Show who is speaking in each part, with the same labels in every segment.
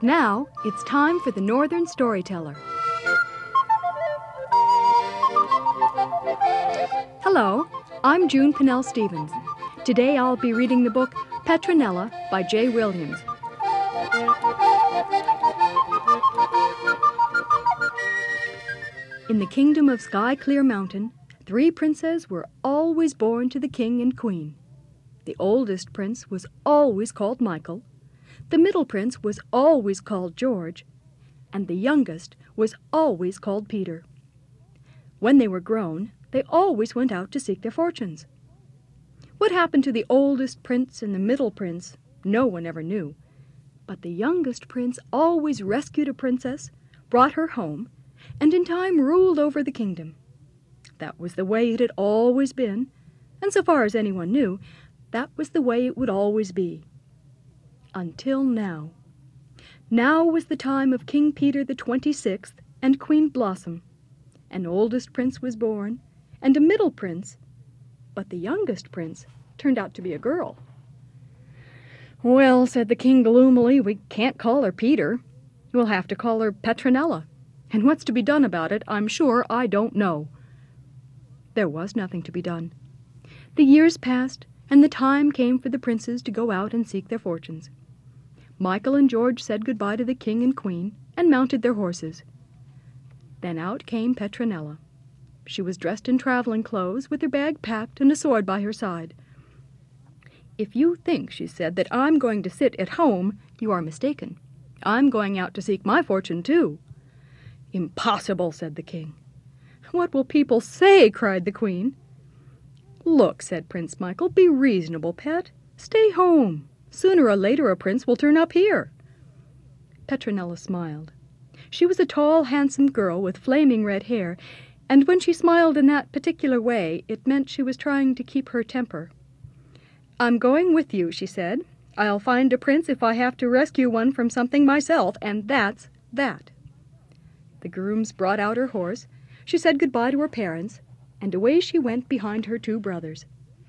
Speaker 1: Now, it's time for the Northern Storyteller. Hello, I'm June Pinnell Stevens. Today I'll be reading the book Petronella by J. Williams. In the kingdom of Sky Clear Mountain, 3 princes were always born to the king and queen. The oldest prince was always called Michael, the middle prince was always called George, and the youngest was always called Peter. When they were grown, they always went out to seek their fortunes. What happened to the oldest prince and the middle prince, no one ever knew. But the youngest prince always rescued a princess, brought her home, and in time ruled over the kingdom. That was the way it had always been, and so far as anyone knew, that was the way it would always be. Until now. Now was the time of King Peter the 26th and Queen Blossom. An oldest prince was born, and a middle prince, but the youngest prince turned out to be a girl. "Well," said the king gloomily, "we can't call her Peter. We'll have to call her Petronella. And what's to be done about it, I'm sure I don't know." There was nothing to be done. The years passed, and the time came for the princes to go out and seek their fortunes. Michael and George said goodbye to the king and queen and mounted their horses. Then out came Petronella. She was dressed in traveling clothes, with her bag packed and a sword by her side. "If you think," she said, "that I'm going to sit at home, you are mistaken. I'm going out to seek my fortune, too." "Impossible," said the king. "What will people say?" cried the queen. "Look," said Prince Michael, "be reasonable, pet. Stay home. Sooner or later a prince will turn up here." Petronella smiled. She was a tall, handsome girl with flaming red hair, and when she smiled in that particular way, it meant she was trying to keep her temper. "I'm going with you," she said. "I'll find a prince if I have to rescue one from something myself, and that's that." The grooms brought out her horse. She said goodbye to her parents, and away she went behind her 2 brothers.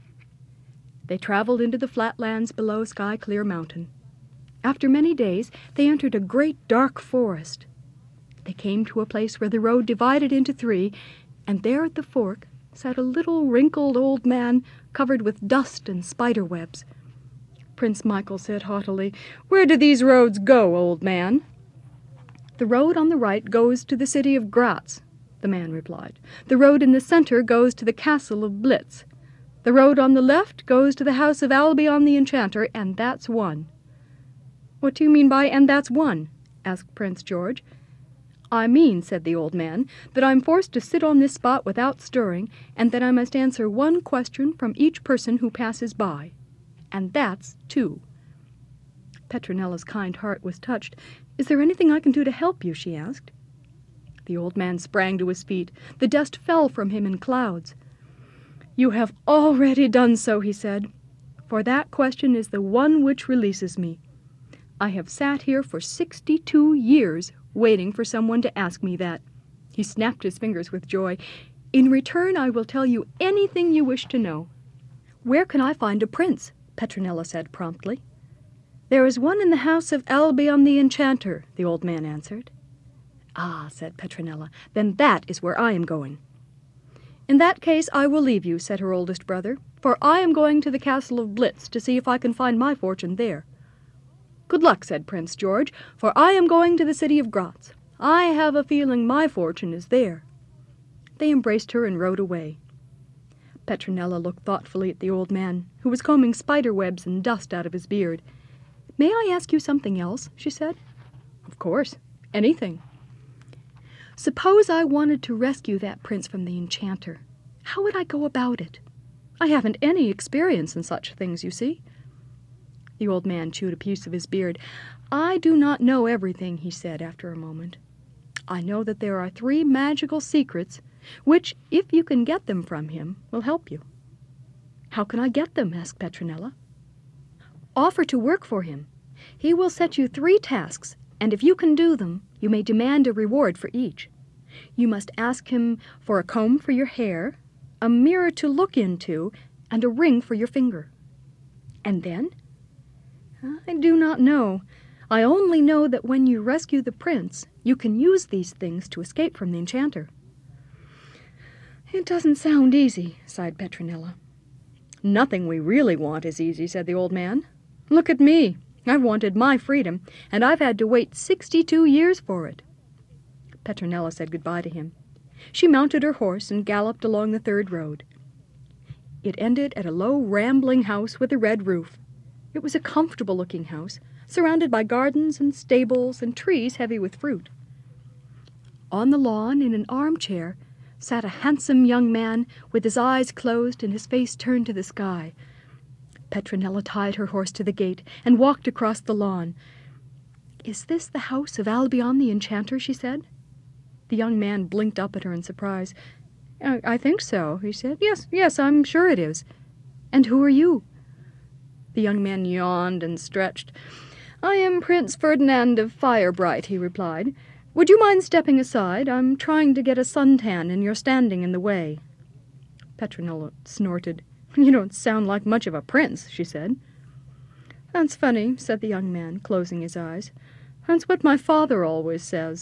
Speaker 1: They traveled into the flatlands below Sky Clear Mountain. After many days, they entered a great dark forest. They came to a place where the road divided into 3, and there at the fork sat a little wrinkled old man covered with dust and spider webs. Prince Michael said haughtily, "Where do these roads go, old man?" "The road on the right goes to the city of Graz," the man replied. "The road in the center goes to the castle of Blitz. The road on the left goes to the house of Albion the Enchanter, and that's one." "What do you mean by 'and that's one'?" asked Prince George. "I mean," said the old man, "that I'm forced to sit on this spot without stirring, and that I must answer one question from each person who passes by. And that's 2. Petronella's kind heart was touched. "Is there anything I can do to help you?" she asked. The old man sprang to his feet. The dust fell from him in clouds. "You have already done so," he said, "for that question is the one which releases me. I have sat here for 62 years waiting for someone to ask me that." He snapped his fingers with joy. "In return, I will tell you anything you wish to know." "Where can I find a prince?" Petronella said promptly. "There is one in the house of Albion the Enchanter," the old man answered. "Ah," said Petronella, "then that is where I am going." "In that case I will leave you," said her oldest brother, "for I am going to the castle of Blitz to see if I can find my fortune there." "Good luck," said Prince George, "for I am going to the city of Graz. I have a feeling my fortune is there." They embraced her and rode away. Petronella looked thoughtfully at the old man, who was combing spider webs and dust out of his beard. "May I ask you something else?" she said. "Of course. Anything." "Suppose I wanted to rescue that prince from the enchanter. How would I go about it? I haven't any experience in such things, you see." The old man chewed a piece of his beard. "I do not know everything," he said after a moment. "I know that there are 3 magical secrets, which, if you can get them from him, will help you." "How can I get them?" asked Petronella. "Offer to work for him. He will set you 3 tasks, and if you can do them, you may demand a reward for each. You must ask him for a comb for your hair, a mirror to look into, and a ring for your finger." "And then?" "I do not know. I only know that when you rescue the prince, you can use these things to escape from the enchanter." "It doesn't sound easy," sighed Petronilla. "Nothing we really want is easy," said the old man. "Look at me. I've wanted my freedom, and I've had to wait 62 years for it." Petronilla said goodbye to him. She mounted her horse and galloped along the third road. It ended at a low, rambling house with a red roof. It was a comfortable-looking house, surrounded by gardens and stables and trees heavy with fruit. On the lawn, in an armchair, sat a handsome young man with his eyes closed and his face turned to the sky. Petronilla tied her horse to the gate and walked across the lawn. "Is this the house of Albion the enchanter?" she said. The young man blinked up at her in surprise. I think so," he said. Yes, I'm sure it is. And who are you?" The young man yawned and stretched. "I am Prince Ferdinand of Firebright," he replied. "Would you mind stepping aside? I'm trying to get a suntan, and you're standing in the way." Petronilla snorted. "You don't sound like much of a prince," she said. "That's funny," said the young man, closing his eyes. "That's what my father always says."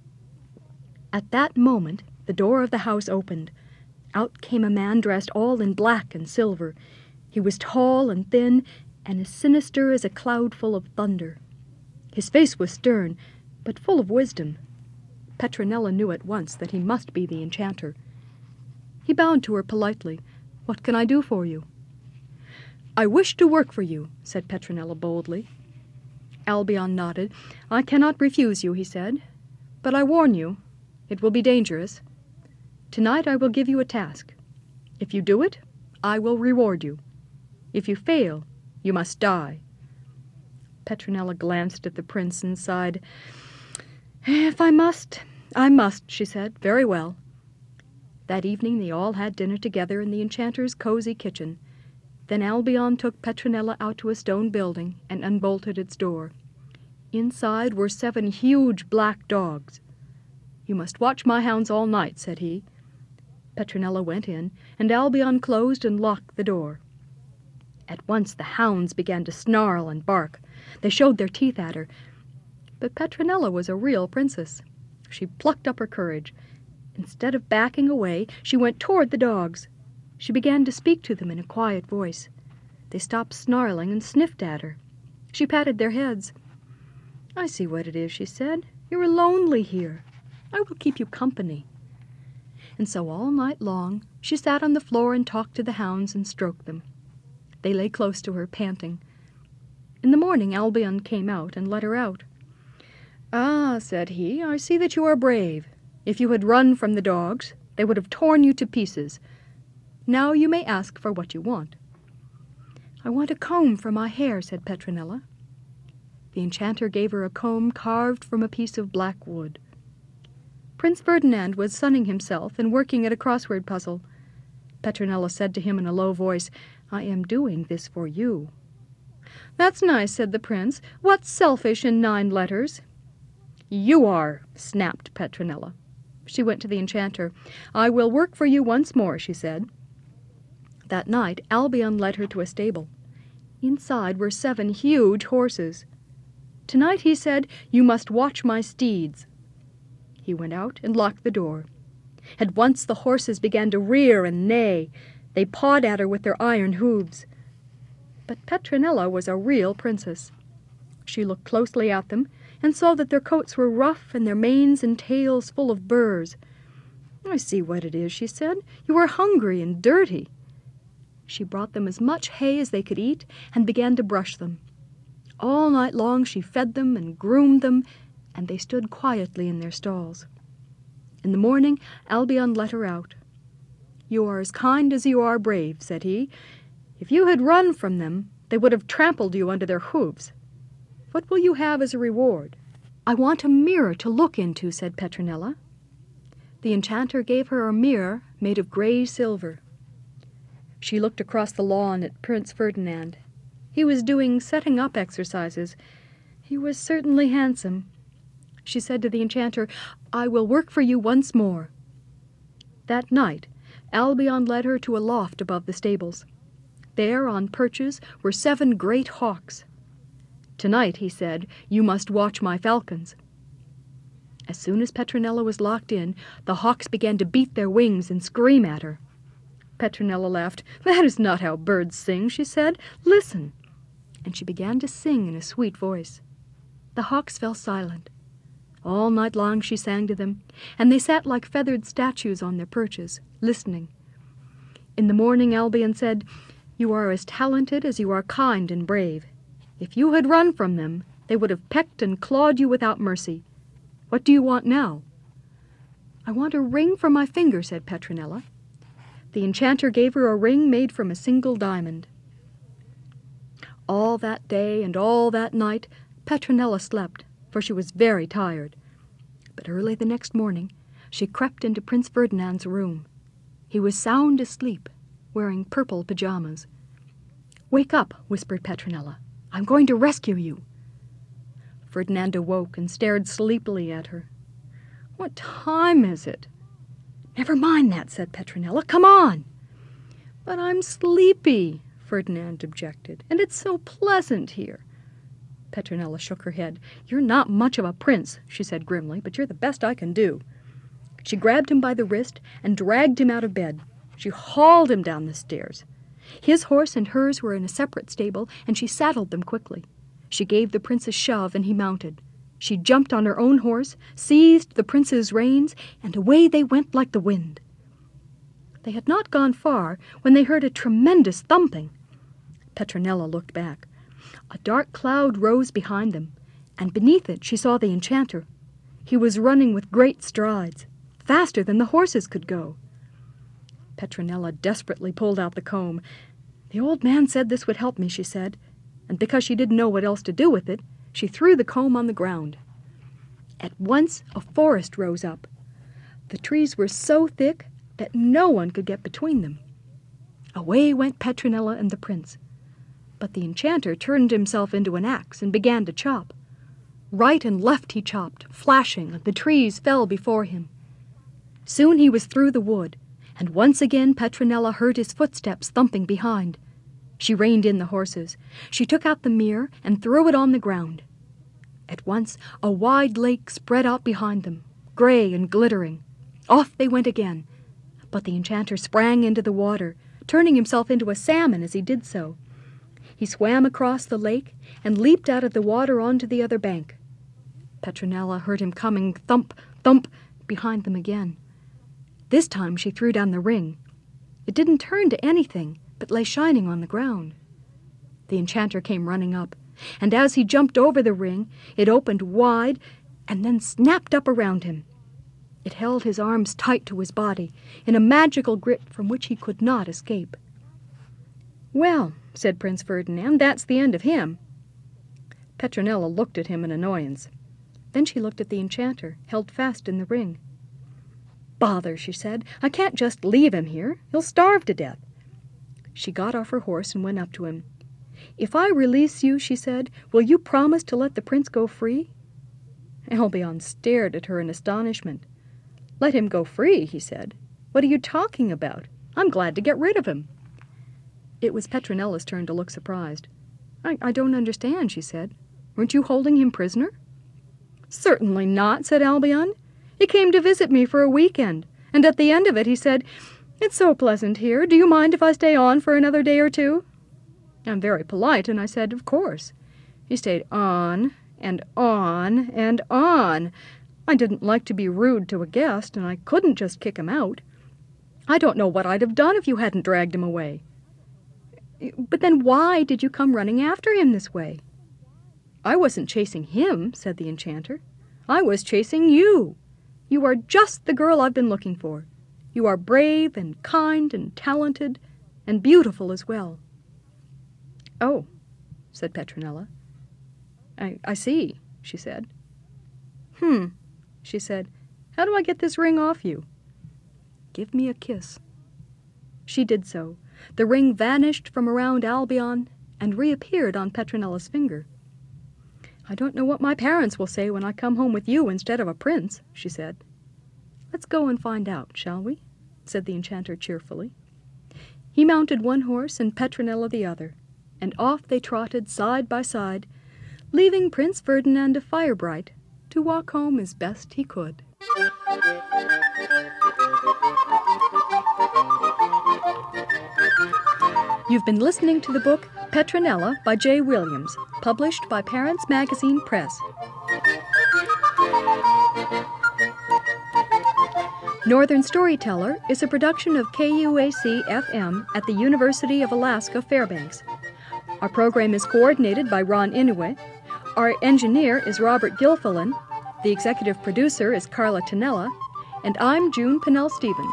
Speaker 1: At that moment the door of the house opened. Out came a man dressed all in black and silver. He was tall and thin, and as sinister as a cloud full of thunder. His face was stern, but full of wisdom. Petronilla knew at once that he must be the enchanter. He bowed to her politely. "What can I do for you?" "I wish to work for you," said Petronilla boldly. Albion nodded. "I cannot refuse you," he said. "But I warn you, it will be dangerous. Tonight I will give you a task. If you do it, I will reward you. If you fail, you must die." Petronilla glanced at the prince and sighed. "If I must, I must," she said. "Very well." That evening they all had dinner together in the enchanter's cozy kitchen. Then Albion took Petronilla out to a stone building and unbolted its door. Inside were 7 huge black dogs. "You must watch my hounds all night," said he. Petronilla went in, and Albion closed and locked the door. At once the hounds began to snarl and bark. They showed their teeth at her. But Petronilla was a real princess. She plucked up her courage. Instead of backing away, she went toward the dogs. She began to speak to them in a quiet voice. They stopped snarling and sniffed at her. She patted their heads. "I see what it is," she said. "You are lonely here. I will keep you company." And so all night long she sat on the floor and talked to the hounds and stroked them. They lay close to her, panting. In the morning Albion came out and let her out. "Ah," said he, "I see that you are brave. If you had run from the dogs, they would have torn you to pieces. Now you may ask for what you want." "I want a comb for my hair," said Petronilla. The enchanter gave her a comb carved from a piece of black wood. Prince Ferdinand was sunning himself and working at a crossword puzzle. Petronilla said to him in a low voice, "I am doing this for you." "That's nice," said the prince. "What's selfish in 9 letters?" "You are," snapped Petronilla. She went to the enchanter. "I will work for you once more," she said. That night Albion led her to a stable. Inside were 7 huge horses. "Tonight," he said, "you must watch my steeds." He went out and locked the door. At once the horses began to rear and neigh. They pawed at her with their iron hooves. But Petronilla was a real princess. She looked closely at them and saw that their coats were rough and their manes and tails full of burrs. "I see what it is," she said. "You are hungry and dirty." She brought them as much hay as they could eat and began to brush them. All night long she fed them and groomed them, and they stood quietly in their stalls. In the morning Albion let her out. "You are as kind as you are brave," said he. "If you had run from them, they would have trampled you under their hooves. What will you have as a reward?" "I want a mirror to look into," said Petronilla. The enchanter gave her a mirror made of gray silver. She looked across the lawn at Prince Ferdinand. He was doing setting up exercises. He was certainly handsome. She said to the enchanter, "I will work for you once more." That night Albion led her to a loft above the stables. There on perches were 7 great hawks. "Tonight," he said, "you must watch my falcons." As soon as Petronella was locked in, the hawks began to beat their wings and scream at her. Petronella laughed. "That is not how birds sing," she said. "Listen." And she began to sing in a sweet voice. The hawks fell silent. All night long she sang to them, and they sat like feathered statues on their perches, listening. In the morning Albion said, "You are as talented as you are kind and brave. If you had run from them, they would have pecked and clawed you without mercy. What do you want now?" "I want a ring for my finger," said Petronella. The enchanter gave her a ring made from a single diamond. All that day and all that night Petronella slept, for she was very tired. But early the next morning she crept into Prince Ferdinand's room. He was sound asleep, wearing purple pajamas. "Wake up," whispered Petronella. "I'm going to rescue you." Ferdinand awoke and stared sleepily at her. "What time is it?" "Never mind that," said Petronella. "Come on." "But I'm sleepy," Ferdinand objected, "and it's so pleasant here." Petronella shook her head. "You're not much of a prince," she said grimly, "but you're the best I can do." She grabbed him by the wrist and dragged him out of bed. She hauled him down the stairs. His horse and hers were in a separate stable, and she saddled them quickly. She gave the prince a shove, and he mounted. She jumped on her own horse, seized the prince's reins, and away they went like the wind. They had not gone far when they heard a tremendous thumping. Petronella looked back. A dark cloud rose behind them, and beneath it she saw the enchanter. He was running with great strides, faster than the horses could go. Petronella desperately pulled out the comb. "The old man said this would help me," she said, and because she didn't know what else to do with it, she threw the comb on the ground. At once a forest rose up. The trees were so thick that no one could get between them. Away went Petronella and the prince. But the enchanter turned himself into an axe and began to chop. Right and left he chopped, flashing, and the trees fell before him. Soon he was through the wood, and once again Petronella heard his footsteps thumping behind. She reined in the horses. She took out the mirror and threw it on the ground. At once a wide lake spread out behind them, gray and glittering. Off they went again, but the enchanter sprang into the water, turning himself into a salmon as he did so. He swam across the lake and leaped out of the water onto the other bank. Petronella heard him coming, thump, thump, behind them again. This time she threw down the ring. It didn't turn to anything, but lay shining on the ground. The enchanter came running up, and as he jumped over the ring, it opened wide and then snapped up around him. It held his arms tight to his body, in a magical grip from which he could not escape. "Well," said Prince Ferdinand, "that's the end of him." Petronella looked at him in annoyance. Then she looked at the enchanter, held fast in the ring. "Bother," she said. "I can't just leave him here. He'll starve to death." She got off her horse and went up to him. "If I release you," she said, "will you promise to let the prince go free?" Albion stared at her in astonishment. "Let him go free," he said. "What are you talking about? I'm glad to get rid of him." It was Petronella's turn to look surprised. I don't understand," she said. "Weren't you holding him prisoner?" "Certainly not," said Albion. "He came to visit me for a weekend, and at the end of it he said, 'It's so pleasant here. Do you mind if I stay on for another day or two?' I'm very polite, and I said, 'Of course.' He stayed on and on and on. I didn't like to be rude to a guest, and I couldn't just kick him out. I don't know what I'd have done if you hadn't dragged him away." "But then why did you come running after him this way?" "I wasn't chasing him," said the enchanter. "I was chasing you. You are just the girl I've been looking for. You are brave and kind and talented and beautiful as well." "Oh," said Petronella. I see," she said. She said. "How do I get this ring off you?" "Give me a kiss." She did so. The ring vanished from around Albion and reappeared on Petronella's finger. "I don't know what my parents will say when I come home with you instead of a prince," she said. "Let's go and find out, shall we?" said the enchanter cheerfully. He mounted one horse and Petronella the other, and off they trotted side by side, leaving Prince Ferdinand of Firebright to walk home as best he could. You've been listening to the book Petronella by J. Williams, published by Parents Magazine Press. Northern Storyteller is a production of KUAC-FM at the University of Alaska Fairbanks. Our program is coordinated by Ron Inouye. Our engineer is Robert Gilfillan. The executive producer is Carla Tonella. And I'm June Pinnell Stevens.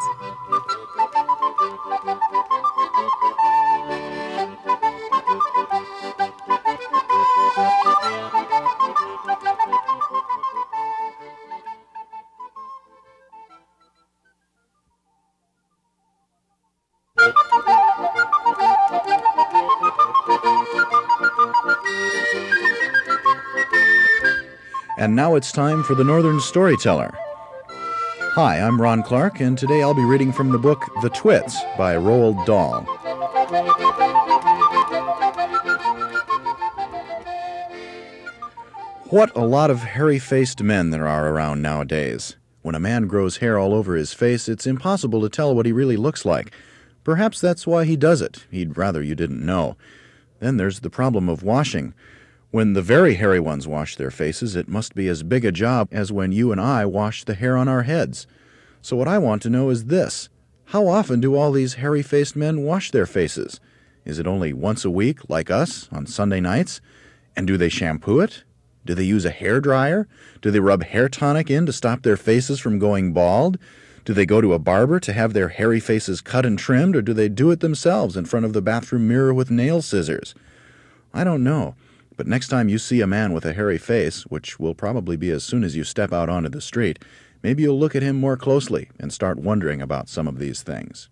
Speaker 2: And now it's time for the Northern Storyteller. Hi, I'm Ron Clark, and today I'll be reading from the book The Twits by Roald Dahl. What a lot of hairy-faced men there are around nowadays. When a man grows hair all over his face, it's impossible to tell what he really looks like. Perhaps that's why he does it. He'd rather you didn't know. Then there's the problem of washing. When the very hairy ones wash their faces, it must be as big a job as when you and I wash the hair on our heads. So what I want to know is this: how often do all these hairy-faced men wash their faces? Is it only once a week, like us, on Sunday nights? And do they shampoo it? Do they use a hair dryer? Do they rub hair tonic in to stop their faces from going bald? Do they go to a barber to have their hairy faces cut and trimmed, or do they do it themselves in front of the bathroom mirror with nail scissors? I don't know. But next time you see a man with a hairy face, which will probably be as soon as you step out onto the street, maybe you'll look at him more closely and start wondering about some of these things.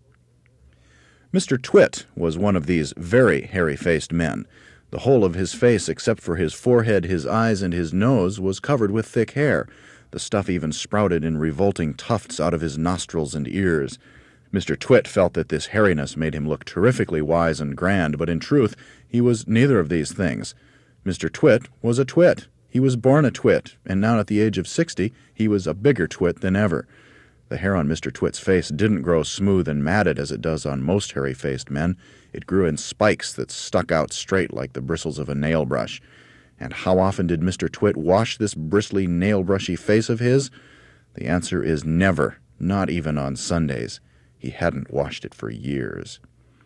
Speaker 2: Mr. Twit was one of these very hairy-faced men. The whole of his face, except for his forehead, his eyes, and his nose, was covered with thick hair. The stuff even sprouted in revolting tufts out of his nostrils and ears. Mr. Twit felt that this hairiness made him look terrifically wise and grand, but in truth, he was neither of these things. Mr. Twit was a twit. He was born a twit, and now at the age of 60, he was a bigger twit than ever. The hair on Mr. Twit's face didn't grow smooth and matted as it does on most hairy-faced men. It grew in spikes that stuck out straight like the bristles of a nail brush. And how often did Mr. Twit wash this bristly, nail-brushy face of his? The answer is never, not even on Sundays. He hadn't washed it for years.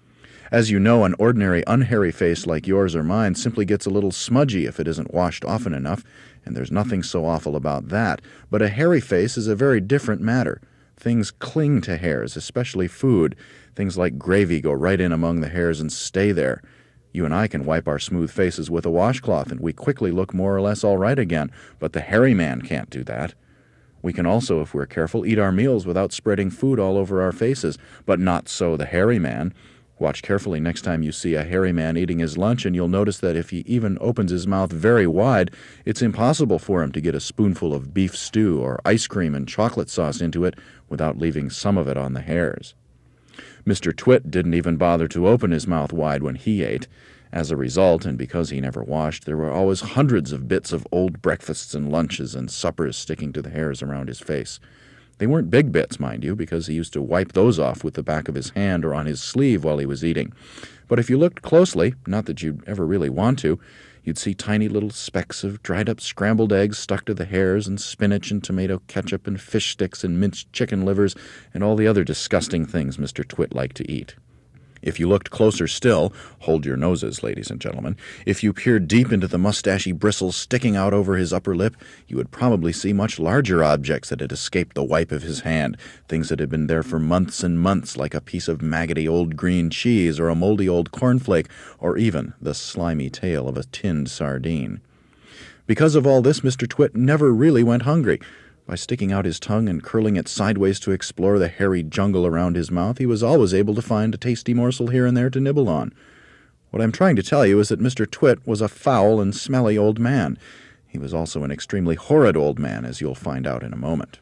Speaker 2: As you know, an ordinary unhairy face like yours or mine simply gets a little smudgy if it isn't washed often enough, and there's nothing so awful about that. But a hairy face is a very different matter. Things cling to hairs, especially food. Things like gravy go right in among the hairs and stay there. You and I can wipe our smooth faces with a washcloth, and we quickly look more or less all right again, but the hairy man can't do that. We can also, if we're careful, eat our meals without spreading food all over our faces, but not so the hairy man. Watch carefully next time you see a hairy man eating his lunch, and you'll notice that if he even opens his mouth very wide, it's impossible for him to get a spoonful of beef stew or ice cream and chocolate sauce into it without leaving some of it on the hairs. Mr. Twit didn't even bother to open his mouth wide when he ate. As a result, and because he never washed, there were always hundreds of bits of old breakfasts and lunches and suppers sticking to the hairs around his face. They weren't big bits, mind you, because he used to wipe those off with the back of his hand or on his sleeve while he was eating. But if you looked closely, not that you'd ever really want to, you'd see tiny little specks of dried-up scrambled eggs stuck to the hairs, and spinach and tomato ketchup and fish sticks and minced chicken livers and all the other disgusting things Mr. Twit liked to eat. If you looked closer still, hold your noses, ladies and gentlemen, if you peered deep into the mustachy bristles sticking out over his upper lip, you would probably see much larger objects that had escaped the wipe of his hand, things that had been there for months and months, like a piece of maggoty old green cheese or a moldy old cornflake, or even the slimy tail of a tinned sardine. Because of all this, Mr. Twit never really went hungry. By sticking out his tongue and curling it sideways to explore the hairy jungle around his mouth, he was always able to find a tasty morsel here and there to nibble on. What I'm trying to tell you is that Mr. Twit was a foul and smelly old man. He was also an extremely horrid old man, as you'll find out in a moment.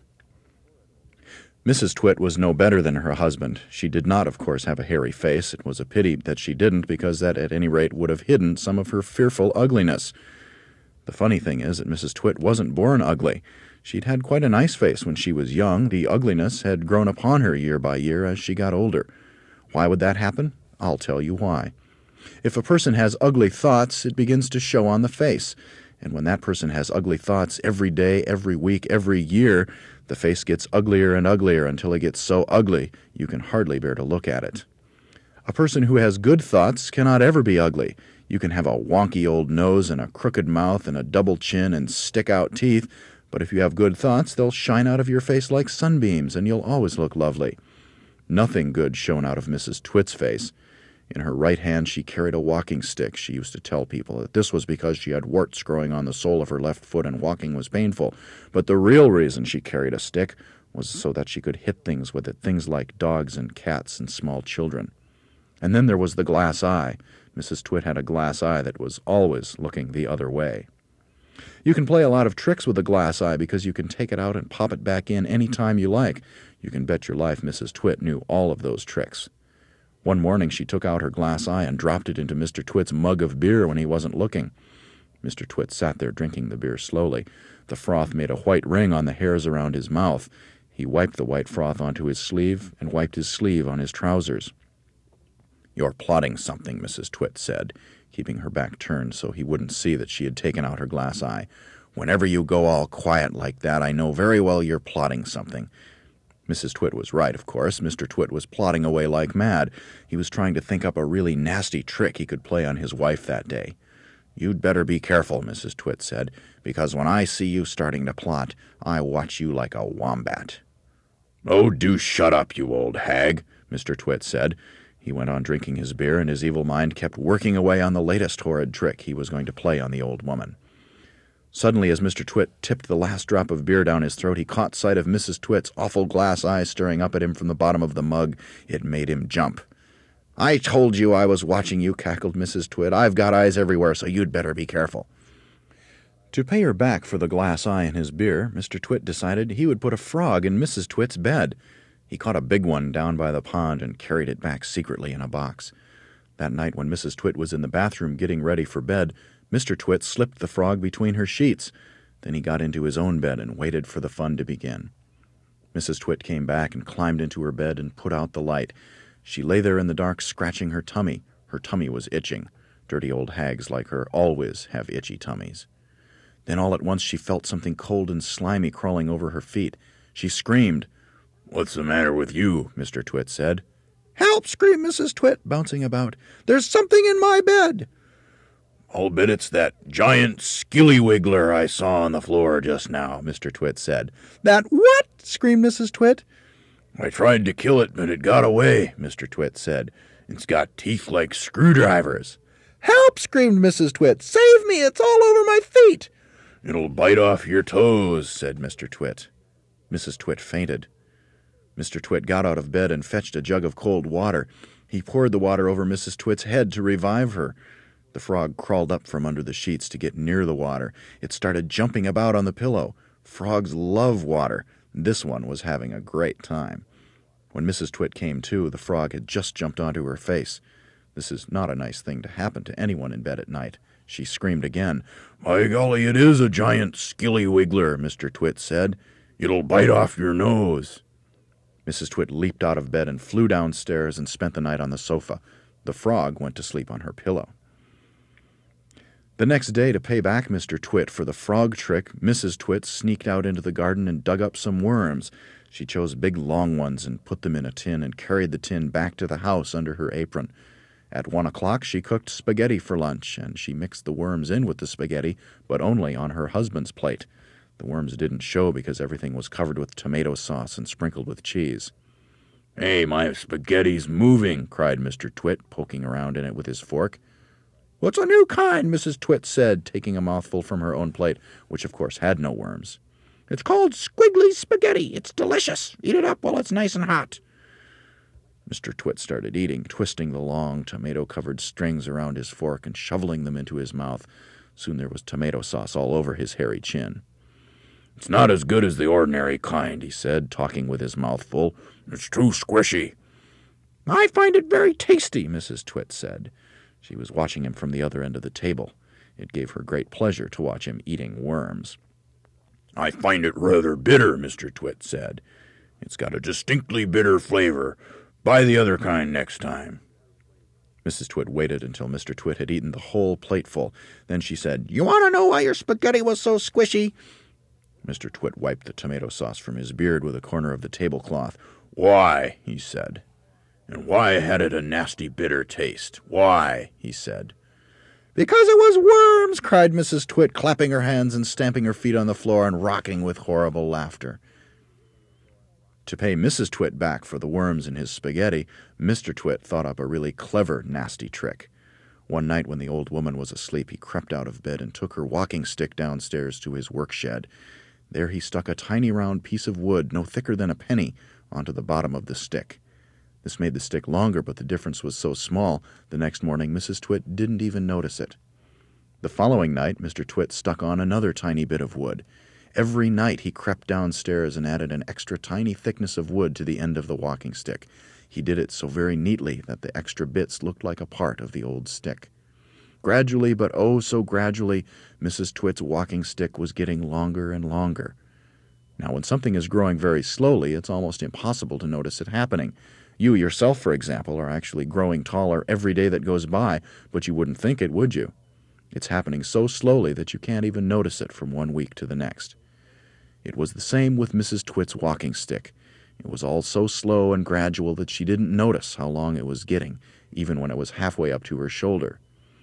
Speaker 2: Mrs. Twit was no better than her husband. She did not, of course, have a hairy face. It was a pity that she didn't, because that at any rate would have hidden some of her fearful ugliness. The funny thing is that Mrs. Twit wasn't born ugly. She'd had quite a nice face when she was young. The ugliness had grown upon her year by year as she got older. Why would that happen? I'll tell you why. If a person has ugly thoughts, it begins to show on the face. And when that person has ugly thoughts every day, every week, every year, the face gets uglier and uglier until it gets so ugly you can hardly bear to look at it. A person who has good thoughts cannot ever be ugly. You can have a wonky old nose and a crooked mouth and a double chin and stick-out teeth, but if you have good thoughts, they'll shine out of your face like sunbeams, and you'll always look lovely. Nothing good shone out of Mrs. Twit's face. In her right hand she carried a walking stick. She used to tell people that this was because she had warts growing on the sole of her left foot and walking was painful. But the real reason she carried a stick was so that she could hit things with it, things like dogs and cats and small children. And then there was the glass eye. Mrs. Twit had a glass eye that was always looking the other way. You can play a lot of tricks with a glass eye because you can take it out and pop it back in any time you like. You can bet your life Mrs. Twit knew all of those tricks. One morning she took out her glass eye and dropped it into Mr. Twit's mug of beer when he wasn't looking. Mr. Twit sat there drinking the beer slowly. The froth made a white ring on the hairs around his mouth. He wiped the white froth onto his sleeve and wiped his sleeve on his trousers. "You're plotting something," Mrs. Twit said, keeping her back turned so he wouldn't see that she had taken out her glass eye. "Whenever you go all quiet like that, I know very well you're plotting something." Mrs. Twit was right, of course. Mr. Twit was plotting away like mad. He was trying to think up a really nasty trick he could play on his wife that day. "You'd better be careful," Mrs. Twit said, "because when I see you starting to plot, I watch you like a wombat." "Oh, do shut up, you old hag," Mr. Twit said. He went on drinking his beer, and his evil mind kept working away on the latest horrid trick he was going to play on the old woman. Suddenly, as Mr. Twit tipped the last drop of beer down his throat, he caught sight of Mrs. Twit's awful glass eyes staring up at him from the bottom of the mug. It made him jump. "I told you I was watching you," cackled Mrs. Twit. "I've got eyes everywhere, so you'd better be careful." To pay her back for the glass eye and his beer, Mr. Twit decided he would put a frog in Mrs. Twit's bed. He caught a big one down by the pond and carried it back secretly in a box. That night when Mrs. Twit was in the bathroom getting ready for bed, Mr. Twit slipped the frog between her sheets. Then he got into his own bed and waited for the fun to begin. Mrs. Twit came back and climbed into her bed and put out the light. She lay there in the dark scratching her tummy. Her tummy was itching. Dirty old hags like her always have itchy tummies. Then all at once she felt something cold and slimy crawling over her feet. She screamed. "What's the matter with you?" Mr. Twit said. "Help!" screamed Mrs. Twit, bouncing about. "There's something in my bed." "I'll bet it's that giant skillywiggler I saw on the floor just now," Mr. Twit said. "That what?" screamed Mrs. Twit. "I tried to kill it, but it got away," Mr. Twit said. "It's got teeth like screwdrivers." "Help!" screamed Mrs. Twit. "Save me! It's all over my feet." "It'll bite off your toes," said Mr. Twit. Mrs. Twit fainted. Mr. Twit got out of bed and fetched a jug of cold water. He poured the water over Mrs. Twit's head to revive her. The frog crawled up from under the sheets to get near the water. It started jumping about on the pillow. Frogs love water. This one was having a great time. When Mrs. Twit came to, the frog had just jumped onto her face. This is not a nice thing to happen to anyone in bed at night. She screamed again. "By golly, it is a giant skillywiggler," Mr. Twit said. "It'll bite off your nose." Mrs. Twit leaped out of bed and flew downstairs and spent the night on the sofa. The frog went to sleep on her pillow. The next day, to pay back Mr. Twit for the frog trick, Mrs. Twit sneaked out into the garden and dug up some worms. She chose big long ones and put them in a tin and carried the tin back to the house under her apron. At 1 o'clock she cooked spaghetti for lunch, and she mixed the worms in with the spaghetti, but only on her husband's plate. The worms didn't show because everything was covered with tomato sauce and sprinkled with cheese. "Hey, my spaghetti's moving," cried Mr. Twit, poking around in it with his fork. "What's a new kind?" Mrs. Twit said, taking a mouthful from her own plate, which of course had no worms. "It's called squiggly spaghetti. It's delicious. Eat it up while it's nice and hot." Mr. Twit started eating, twisting the long, tomato-covered strings around his fork and shoveling them into his mouth. Soon there was tomato sauce all over his hairy chin. "It's not as good as the ordinary kind," he said, talking with his mouth full. "It's too squishy." "I find it very tasty," Mrs. Twit said. She was watching him from the other end of the table. It gave her great pleasure to watch him eating worms. "I find it rather bitter," Mr. Twit said. "It's got a distinctly bitter flavor. Buy the other kind next time." Mrs. Twit waited until Mr. Twit had eaten the whole plateful. Then she said, "You want to know why your spaghetti was so squishy?" Mr. Twit wiped the tomato sauce from his beard with a corner of the tablecloth. "Why?" he said. "And why had it a nasty bitter taste? Why?" he said. "Because it was worms!" cried Mrs. Twit, clapping her hands and stamping her feet on the floor and rocking with horrible laughter. To pay Mrs. Twit back for the worms in his spaghetti, Mr. Twit thought up a really clever, nasty trick. One night when the old woman was asleep, he crept out of bed and took her walking stick downstairs to his work shed. There he stuck a tiny round piece of wood, no thicker than a penny, onto the bottom of the stick. This made the stick longer, but the difference was so small, the next morning Mrs. Twit didn't even notice it. The following night, Mr. Twit stuck on another tiny bit of wood. Every night he crept downstairs and added an extra tiny thickness of wood to the end of the walking stick. He did it so very neatly that the extra bits looked like a part of the old stick. Gradually, but oh so gradually, Mrs. Twit's walking stick was getting longer and longer. Now, when something is growing very slowly, it's almost impossible to notice it happening. You yourself, for example, are actually growing taller every day that goes by, but you wouldn't think it, would you? It's happening so slowly that you can't even notice it from one week to the next. It was the same with Mrs. Twit's walking stick. It was all so slow and gradual that she didn't notice how long it was getting, even when it was halfway up to her shoulder.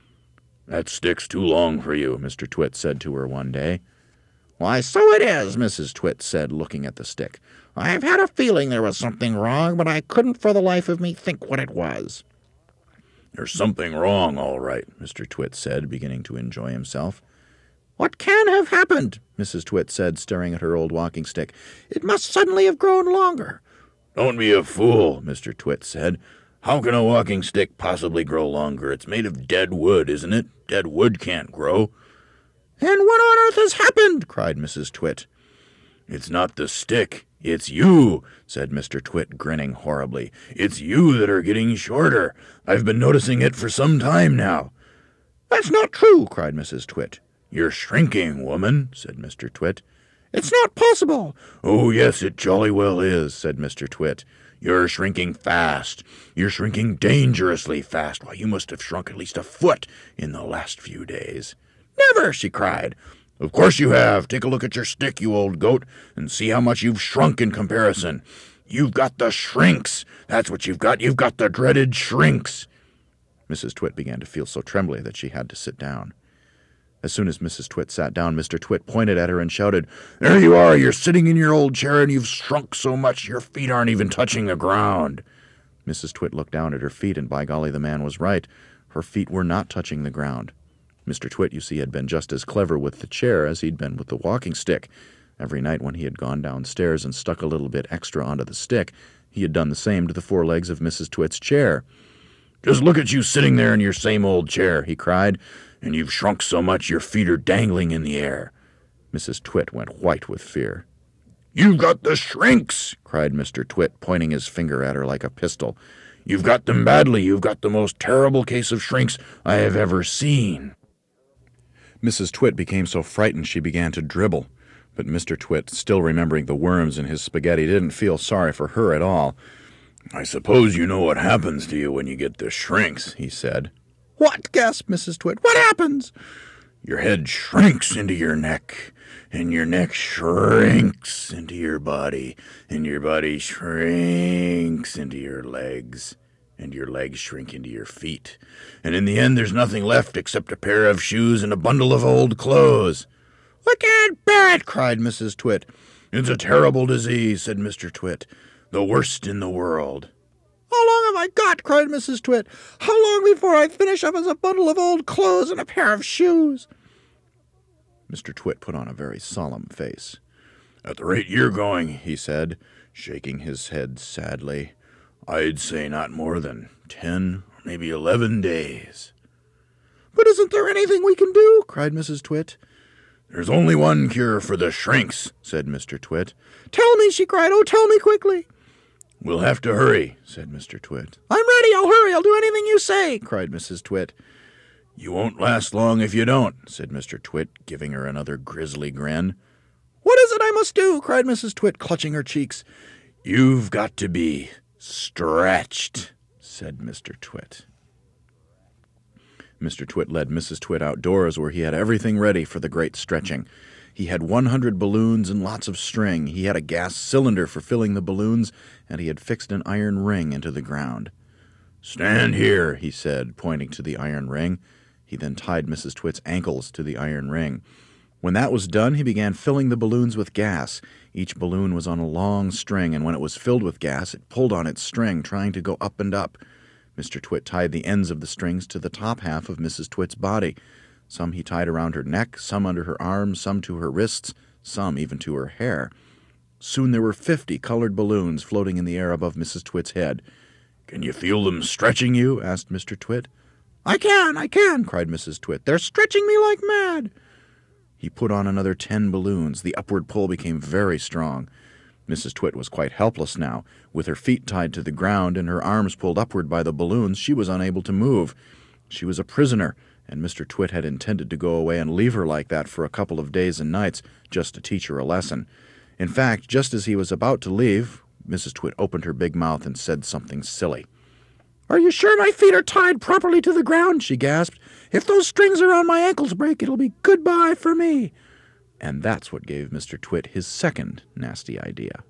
Speaker 2: "That stick's too long for you," Mr. Twit said to her one day. "Why, so it is," Mrs. Twit said, looking at the stick. "I've had a feeling there was something wrong, but I couldn't for the life of me think what it was." "There's something wrong, all right," Mr. Twit said, beginning to enjoy himself. "What can have happened?" Mrs. Twit said, staring at her old walking stick. "It must suddenly have grown longer." "Don't be a fool," Mr. Twit said. "How can a walking stick possibly grow longer? It's made of dead wood, isn't it? Dead wood can't grow." "And what on earth has happened?" cried Mrs. Twit. "It's not the stick, it's you," said Mr. Twit, grinning horribly. "It's you that are getting shorter. I've been noticing it for some time now." "That's not true," cried Mrs. Twit. "You're shrinking, woman," said Mr. Twit. "It's not possible." "Oh, yes, it jolly well is," said Mr. Twit. "You're shrinking fast. You're shrinking dangerously fast. Why, you must have shrunk at least a foot in the last few days." "Never!" she cried. "Of course you have. Take a look at your stick, you old goat, and see how much you've shrunk in comparison. You've got the shrinks. That's what you've got. You've got the dreaded shrinks." Mrs. Twit began to feel so trembly that she had to sit down. As soon as Mrs. Twit sat down, Mr. Twit pointed at her and shouted, "There you are! You're sitting in your old chair, and you've shrunk so much your feet aren't even touching the ground." Mrs. Twit looked down at her feet, and by golly, the man was right. Her feet were not touching the ground. Mr. Twit, you see, had been just as clever with the chair as he'd been with the walking stick. Every night when he had gone downstairs and stuck a little bit extra onto the stick, he had done the same to the four legs of Mrs. Twit's chair. "Just look at you sitting there in your same old chair," he cried, "and you've shrunk so much your feet are dangling in the air." Mrs. Twit went white with fear. "You've got the shrinks!" cried Mr. Twit, pointing his finger at her like a pistol. "You've got them badly. You've got the most terrible case of shrinks I have ever seen." Mrs. Twit became so frightened she began to dribble, but Mr. Twit, still remembering the worms in his spaghetti, didn't feel sorry for her at all. "I suppose you know what happens to you when you get the shrinks," he said. "What?" gasped Mrs. Twit. "What happens?" "Your head shrinks into your neck, and your neck shrinks into your body, and your body shrinks into your legs, and your legs shrink into your feet, and in the end there's nothing left except a pair of shoes and a bundle of old clothes." "I can't bear it!" cried Mrs. Twit. "It's a terrible disease," said Mr. Twit. "The worst in the world." "How long have I got?" cried Mrs. Twit. "How long before I finish up as a bundle of old clothes and a pair of shoes?" Mr. Twit put on a very solemn face. "At the rate you're going," he said, shaking his head sadly, "I'd say not more than 10 or maybe 11 days. "But isn't there anything we can do?" cried Mrs. Twit. "There's only one cure for the shrinks," said Mr. Twit. "Tell me," she cried. "Oh, tell me quickly." "We'll have to hurry," said Mr. Twit. "I'm ready. I'll hurry. I'll do anything you say," cried Mrs. Twit. "You won't last long if you don't," said Mr. Twit, giving her another grisly grin. "What is it I must do?" cried Mrs. Twit, clutching her cheeks. "You've got to be stretched," said Mr. Twit. Mr. Twit led Mrs. Twit outdoors, where he had everything ready for the great stretching. He had 100 balloons and lots of string. He had a gas cylinder for filling the balloons, and he had fixed an iron ring into the ground. "Stand here," he said, pointing to the iron ring. He then tied Mrs. Twit's ankles to the iron ring. When that was done, he began filling the balloons with gas. Each balloon was on a long string, and when it was filled with gas, it pulled on its string, trying to go up and up. Mr. Twit tied the ends of the strings to the top half of Mrs. Twit's body. Some he tied around her neck, some under her arms, some to her wrists, some even to her hair. Soon there were 50 colored balloons floating in the air above Mrs. Twit's head. "Can you feel them stretching you?" asked Mr. Twit. I can," cried Mrs. Twit. "They're stretching me like mad." He put on another 10 balloons. The upward pull became very strong. Mrs. Twit was quite helpless now. With her feet tied to the ground and her arms pulled upward by the balloons, she was unable to move. She was a prisoner, and Mr. Twit had intended to go away and leave her like that for a couple of days and nights, just to teach her a lesson. In fact, just as he was about to leave, Mrs. Twit opened her big mouth and said something silly. "Are you sure my feet are tied properly to the ground?" she gasped. "If those strings around my ankles break, it'll be goodbye for me." And that's what gave Mr. Twit his second nasty idea.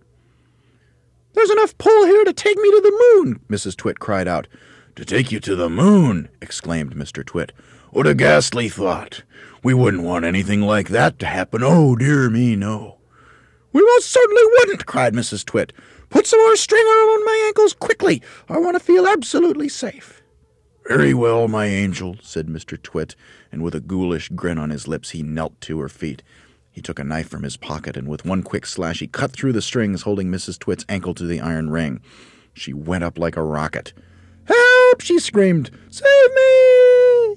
Speaker 2: "There's enough pull here to take me to the moon," Mrs. Twit cried out. "To take you to the moon?" exclaimed Mr. Twit. "What a ghastly thought! We wouldn't want anything like that to happen. Oh, dear me, no." "We most certainly wouldn't," cried Mrs. Twit. "Put some more string around my ankles quickly. I want to feel absolutely safe." "Very well, my angel," said Mr. Twit, and with a ghoulish grin on his lips he knelt to her feet. He took a knife from his pocket, and with one quick slash he cut through the strings holding Mrs. Twit's ankle to the iron ring. She went up like a rocket. "Help!" she screamed. "Save me!"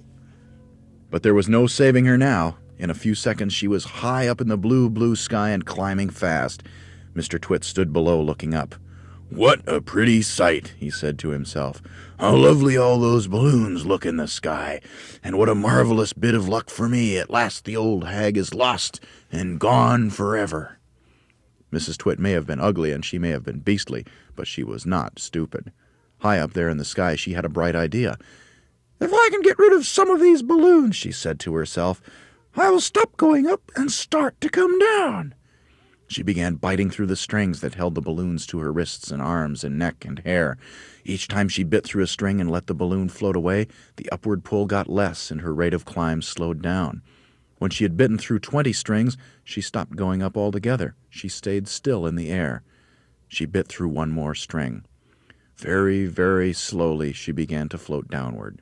Speaker 2: But there was no saving her now. In a few seconds she was high up in the blue, blue sky and climbing fast. Mr. Twit stood below looking up. "What a pretty sight," he said to himself. "How lovely all those balloons look in the sky, and what a marvelous bit of luck for me. At last the old hag is lost and gone forever." Mrs. Twit may have been ugly and she may have been beastly, but she was not stupid. High up there in the sky she had a bright idea. "If I can get rid of some of these balloons," she said to herself, "I will stop going up and start to come down." She began biting through the strings that held the balloons to her wrists and arms and neck and hair. Each time she bit through a string and let the balloon float away, the upward pull got less and her rate of climb slowed down. When she had bitten through 20 strings, she stopped going up altogether. She stayed still in the air. She bit through one more string. Very, very slowly she began to float downward.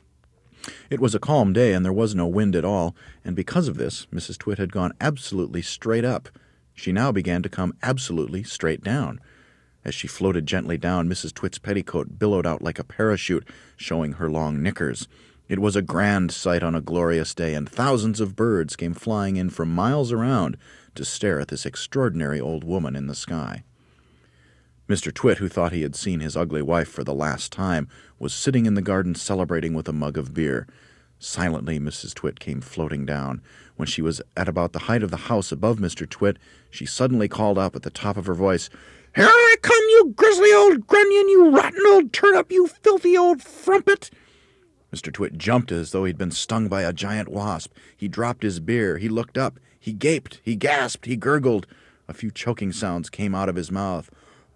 Speaker 2: It was a calm day and there was no wind at all, and because of this, Mrs. Twit had gone absolutely straight up. She now began to come absolutely straight down. As she floated gently down, Mrs. Twit's petticoat billowed out like a parachute, showing her long knickers. It was a grand sight on a glorious day, and thousands of birds came flying in from miles around to stare at this extraordinary old woman in the sky. Mr. Twit, who thought he had seen his ugly wife for the last time, was sitting in the garden celebrating with a mug of beer. Silently Mrs. Twit came floating down. When she was at about the height of the house above Mr. Twit, she suddenly called up at the top of her voice, "Here I come, you grisly old grunion, you rotten old turnip, you filthy old frumpet!" Mr. Twit jumped as though he'd been stung by a giant wasp. He dropped his beer. He looked up. He gaped. He gasped. He gurgled. A few choking sounds came out of his mouth.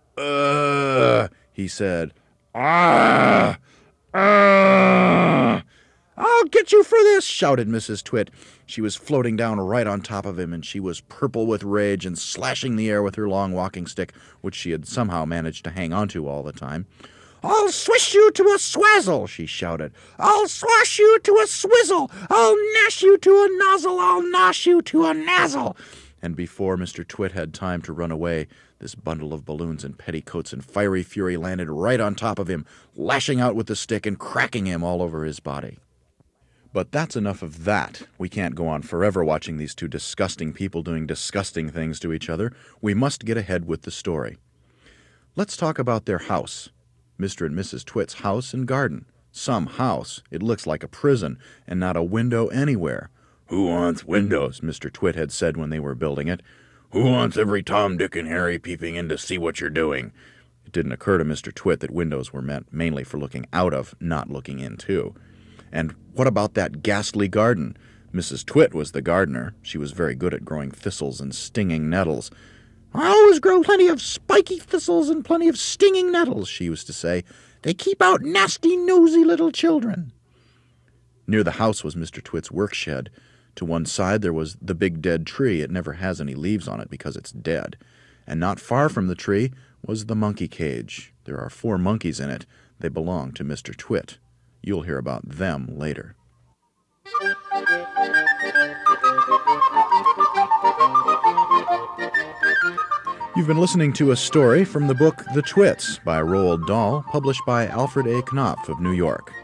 Speaker 2: He said. "Ah! Ah! I'll get you for this!" shouted Mrs. Twit. She was floating down right on top of him, and she was purple with rage and slashing the air with her long walking stick, which she had somehow managed to hang onto all the time. "I'll swish you to a swazzle!" she shouted. "I'll swash you to a swizzle! I'll gnash you to a nozzle! I'll nosh you to a nazzle!" And before Mr. Twit had time to run away, this bundle of balloons and petticoats and fiery fury landed right on top of him, lashing out with the stick and cracking him all over his body. But that's enough of that. We can't go on forever watching these two disgusting people doing disgusting things to each other. We must get ahead with the story. Let's talk about their house. Mr. and Mrs. Twit's house and garden. Some house. It looks like a prison, and not a window anywhere. "Who wants windows?" Mr. Twit had said when they were building it. "Who wants every Tom, Dick, and Harry peeping in to see what you're doing?" It didn't occur to Mr. Twit that windows were meant mainly for looking out of, not looking into. And what about that ghastly garden? Mrs. Twit was the gardener. She was very good at growing thistles and stinging nettles. "I always grow plenty of spiky thistles and plenty of stinging nettles," she used to say. "They keep out nasty, nosy little children." Near the house was Mr. Twit's work shed. To one side there was the big dead tree. It never has any leaves on it because it's dead. And not far from the tree was the monkey cage. There are 4 monkeys in it. They belong to Mr. Twit. You'll hear about them later. You've been listening to a story from the book The Twits by Roald Dahl, published by Alfred A. Knopf of New York.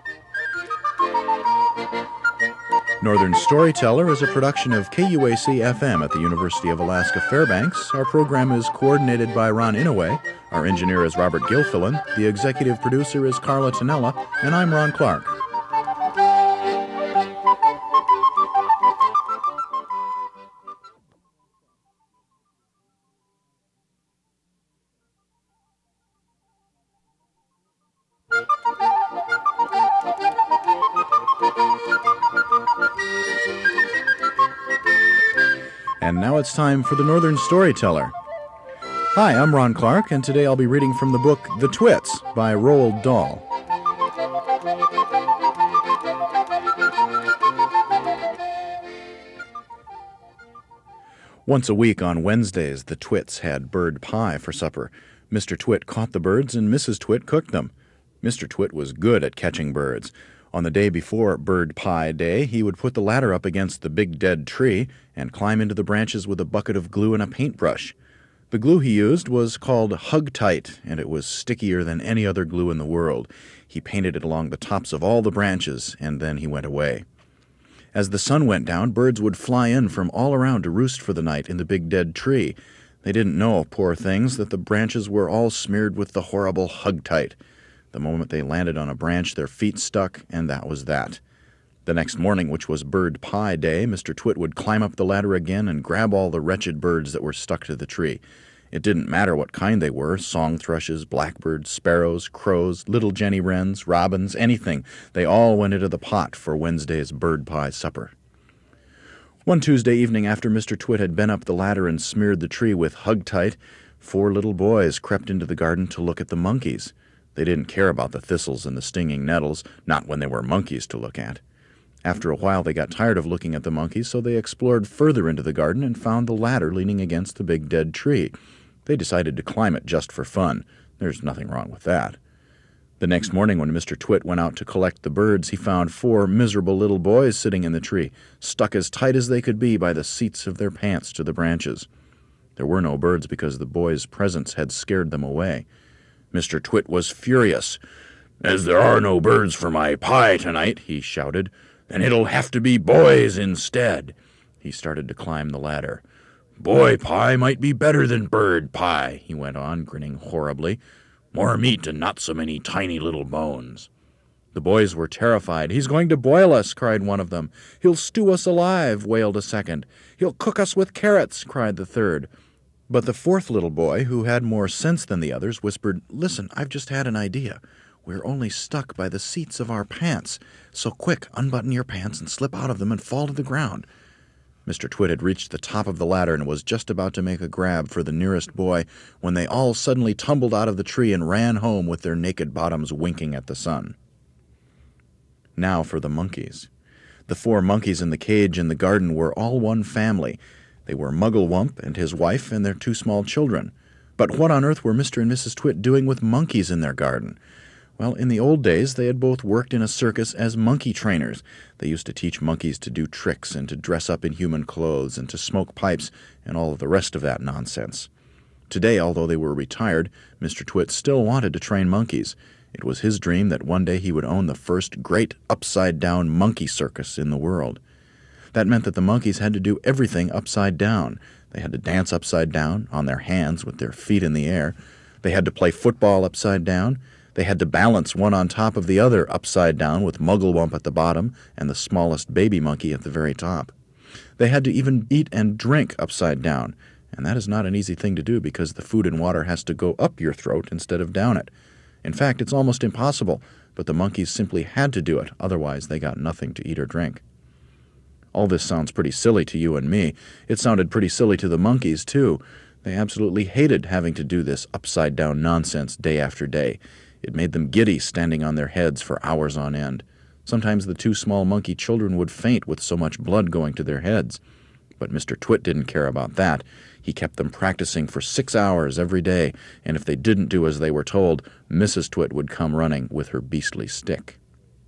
Speaker 2: Northern Storyteller is a production of KUAC-FM at the University of Alaska Fairbanks. Our program is coordinated by Ron Inouye. Our engineer is Robert Gilfillan. The executive producer is Carla Tonella. And I'm Ron Clark. And now it's time for the Northern Storyteller. Hi, I'm Ron Clark, and today I'll be reading from the book The Twits by Roald Dahl. Once a week on Wednesdays, the Twits had bird pie for supper. Mr. Twit caught the birds, and Mrs. Twit cooked them. Mr. Twit was good at catching birds. On the day before Bird Pie Day, he would put the ladder up against the big dead tree and climb into the branches with a bucket of glue and a paintbrush. The glue he used was called Hug-Tite, and it was stickier than any other glue in the world. He painted it along the tops of all the branches, and then he went away. As the sun went down, birds would fly in from all around to roost for the night in the big dead tree. They didn't know, poor things, that the branches were all smeared with the horrible Hug-Tite. The moment they landed on a branch, their feet stuck, and that was that. The next morning, which was Bird Pie Day, Mr. Twit would climb up the ladder again and grab all the wretched birds that were stuck to the tree. It didn't matter what kind they were, song thrushes, blackbirds, sparrows, crows, little Jenny wrens, robins, anything. They all went into the pot for Wednesday's bird pie supper. One Tuesday evening after Mr. Twit had been up the ladder and smeared the tree with Hug-Tite, 4 little boys crept into the garden to look at the monkeys. They didn't care about the thistles and the stinging nettles, not when there were monkeys to look at. After a while they got tired of looking at the monkeys, so they explored further into the garden and found the ladder leaning against the big dead tree. They decided to climb it just for fun. There's nothing wrong with that. The next morning when Mr. Twit went out to collect the birds, he found 4 miserable little boys sitting in the tree, stuck as tight as they could be by the seats of their pants to the branches. There were no birds because the boys' presence had scared them away. Mr. Twit was furious. "As there are no birds for my pie tonight," he shouted, "then it'll have to be boys instead." He started to climb the ladder. "Boy pie might be better than bird pie," he went on, grinning horribly. "More meat and not so many tiny little bones." The boys were terrified. "He's going to boil us," cried one of them. "He'll stew us alive," wailed a second. "He'll cook us with carrots," cried the third. But the 4th little boy, who had more sense than the others, whispered, "Listen, I've just had an idea. We're only stuck by the seats of our pants. So quick, unbutton your pants and slip out of them and fall to the ground." Mr. Twit had reached the top of the ladder and was just about to make a grab for the nearest boy when they all suddenly tumbled out of the tree and ran home with their naked bottoms winking at the sun. Now for the monkeys. The 4 monkeys in the cage in the garden were all one family. They were Mugglewump and his wife and their 2 small children. But what on earth were Mr. and Mrs. Twit doing with monkeys in their garden? Well, in the old days, they had both worked in a circus as monkey trainers. They used to teach monkeys to do tricks and to dress up in human clothes and to smoke pipes and all of the rest of that nonsense. Today, although they were retired, Mr. Twit still wanted to train monkeys. It was his dream that one day he would own the first great upside-down monkey circus in the world. That meant that the monkeys had to do everything upside down. They had to dance upside down, on their hands with their feet in the air. They had to play football upside down. They had to balance one on top of the other upside down with Mugglewump at the bottom and the smallest baby monkey at the very top. They had to even eat and drink upside down, and that is not an easy thing to do because the food and water has to go up your throat instead of down it. In fact, it's almost impossible, but the monkeys simply had to do it, otherwise they got nothing to eat or drink. All this sounds pretty silly to you and me. It sounded pretty silly to the monkeys, too. They absolutely hated having to do this upside-down nonsense day after day. It made them giddy standing on their heads for hours on end. Sometimes the two small monkey children would faint with so much blood going to their heads. But Mr. Twit didn't care about that. He kept them practicing for 6 hours every day, and if they didn't do as they were told, Mrs. Twit would come running with her beastly stick.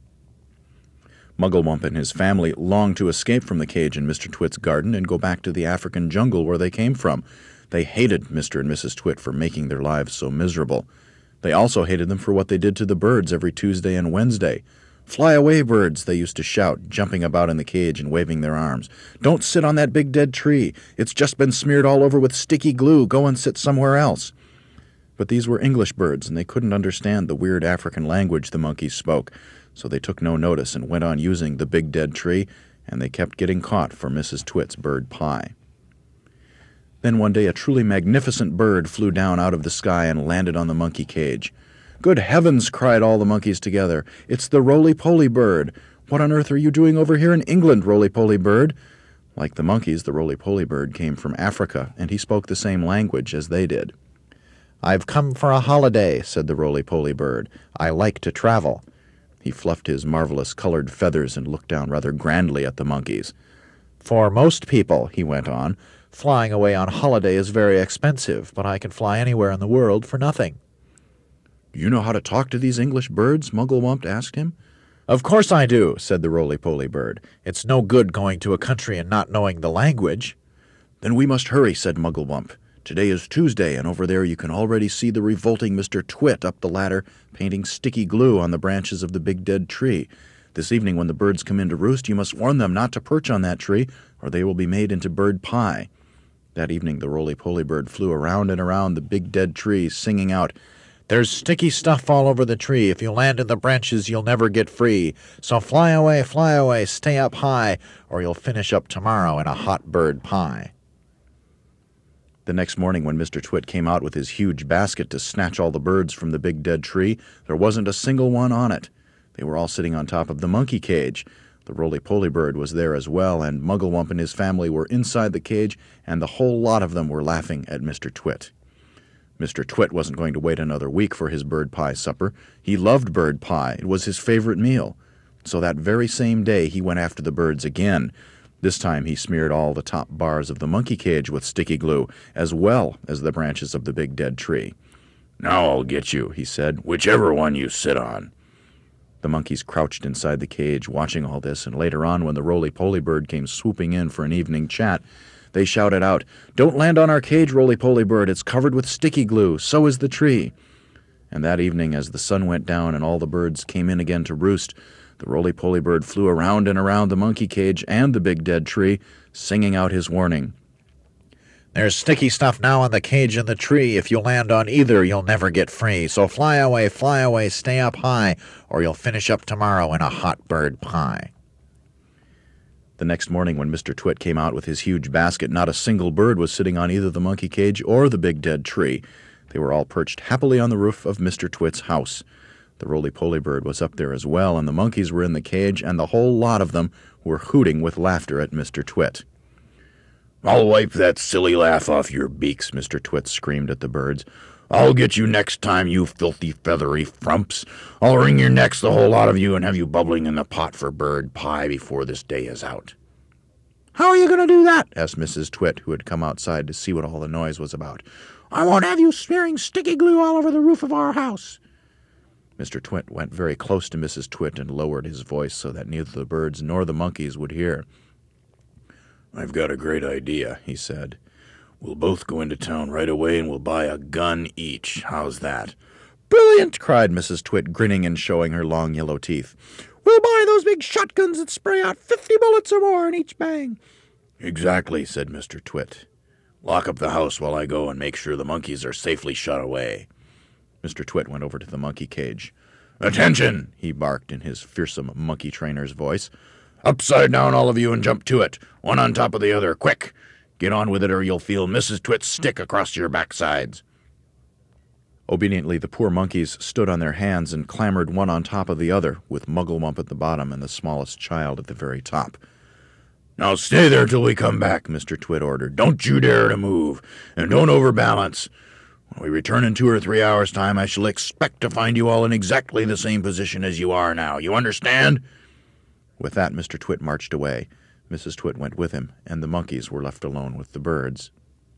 Speaker 2: Mugglewump and his family longed to escape from the cage in Mr. Twit's garden and go back to the African jungle where they came from. They hated Mr. and Mrs. Twit for making their lives so miserable. They also hated them for what they did to the birds every Tuesday and Wednesday. "Fly away, birds," they used to shout, jumping about in the cage and waving their arms. "Don't sit on that big dead tree. It's just been smeared all over with sticky glue. Go and sit somewhere else." But these were English birds, and they couldn't understand the weird African language the monkeys spoke, so they took no notice and went on using the big dead tree, and they kept getting caught for Mrs. Twit's bird pie. Then one day a truly magnificent bird flew down out of the sky and landed on the monkey cage. "Good heavens!" cried all the monkeys together. "It's the roly-poly bird. What on earth are you doing over here in England, roly-poly bird?" Like the monkeys, the roly-poly bird came from Africa, and he spoke the same language as they did. "I've come for a holiday," said the roly-poly bird. "I like to travel." He fluffed his marvelous colored feathers and looked down rather grandly at the monkeys. "For most people," he went on, "flying away on holiday is very expensive, but I can fly anywhere in the world for nothing." "Do you know how to talk to these English birds?" Mugglewump asked him. "Of course I do," said the roly-poly bird. "It's no good going to a country and not knowing the language." "Then we must hurry," said Mugglewump. "Today is Tuesday, and over there you can already see the revolting Mr. Twit up the ladder, painting sticky glue on the branches of the big dead tree. This evening when the birds come in to roost, you must warn them not to perch on that tree, or they will be made into bird pie." That evening the roly-poly bird flew around and around the big dead tree, singing out, "There's sticky stuff all over the tree. If you land in the branches, you'll never get free. So fly away, stay up high, or you'll finish up tomorrow in a hot bird pie." The next morning when Mr. Twit came out with his huge basket to snatch all the birds from the big dead tree, there wasn't a single one on it. They were all sitting on top of the monkey cage. The roly-poly bird was there as well, and Mugglewump and his family were inside the cage, and the whole lot of them were laughing at Mr. Twit. Mr. Twit wasn't going to wait another week for his bird pie supper. He loved bird pie. It was his favorite meal. So that very same day he went after the birds again. This time he smeared all the top bars of the monkey cage with sticky glue, as well as the branches of the big dead tree. "Now I'll get you," he said, "whichever one you sit on." The monkeys crouched inside the cage, watching all this, and later on, when the roly-poly bird came swooping in for an evening chat, they shouted out, "Don't land on our cage, roly-poly bird. It's covered with sticky glue. So is the tree." And that evening, as the sun went down and all the birds came in again to roost, the roly-poly bird flew around and around the monkey cage and the big dead tree, singing out his warning. "There's sticky stuff now on the cage and the tree. If you land on either, you'll never get free. So fly away, stay up high, or you'll finish up tomorrow in a hot bird pie." The next morning when Mr. Twit came out with his huge basket, not a single bird was sitting on either the monkey cage or the big dead tree. They were all perched happily on the roof of Mr. Twit's house. The roly-poly bird was up there as well, and the monkeys were in the cage, and the whole lot of them were hooting with laughter at Mr. Twit. "I'll wipe that silly laugh off your beaks," Mr. Twit screamed at the birds. "I'll get you next time, you filthy feathery frumps. I'll wring your necks, the whole lot of you, and have you bubbling in the pot for bird pie before this day is out." "How are you going to do that?" asked Mrs. Twit, who had come outside to see what all the noise was about. "I won't have you smearing sticky glue all over the roof of our house." Mr. Twit went very close to Mrs. Twit and lowered his voice so that neither the birds nor the monkeys would hear. "I've got a great idea," he said. "We'll both go into town right away and we'll buy a gun each. How's that?" "Brilliant!" cried Mrs. Twit, grinning and showing her long yellow teeth. "We'll buy those big shotguns that spray out 50 bullets or more in each bang." "Exactly," said Mr. Twit. "Lock up the house while I go and make sure the monkeys are safely shut away." Mr. Twit went over to the monkey cage. "Attention!" he barked in his fearsome monkey trainer's voice. "Upside down, all of you, and jump to it, one on top of the other, quick! Get on with it or you'll feel Mrs. Twit's stick across your backsides." Obediently, the poor monkeys stood on their hands and clambered one on top of the other, with Mugglewump at the bottom and the smallest child at the very top. "Now stay there till we come back," Mr. Twit ordered. "Don't you dare to move, and don't overbalance. When we return in 2 or 3 hours' time, I shall expect to find you all in exactly the same position as you are now. You understand?" With that, Mr. Twit marched away. Mrs. Twit went with him, and the monkeys were left alone with the birds.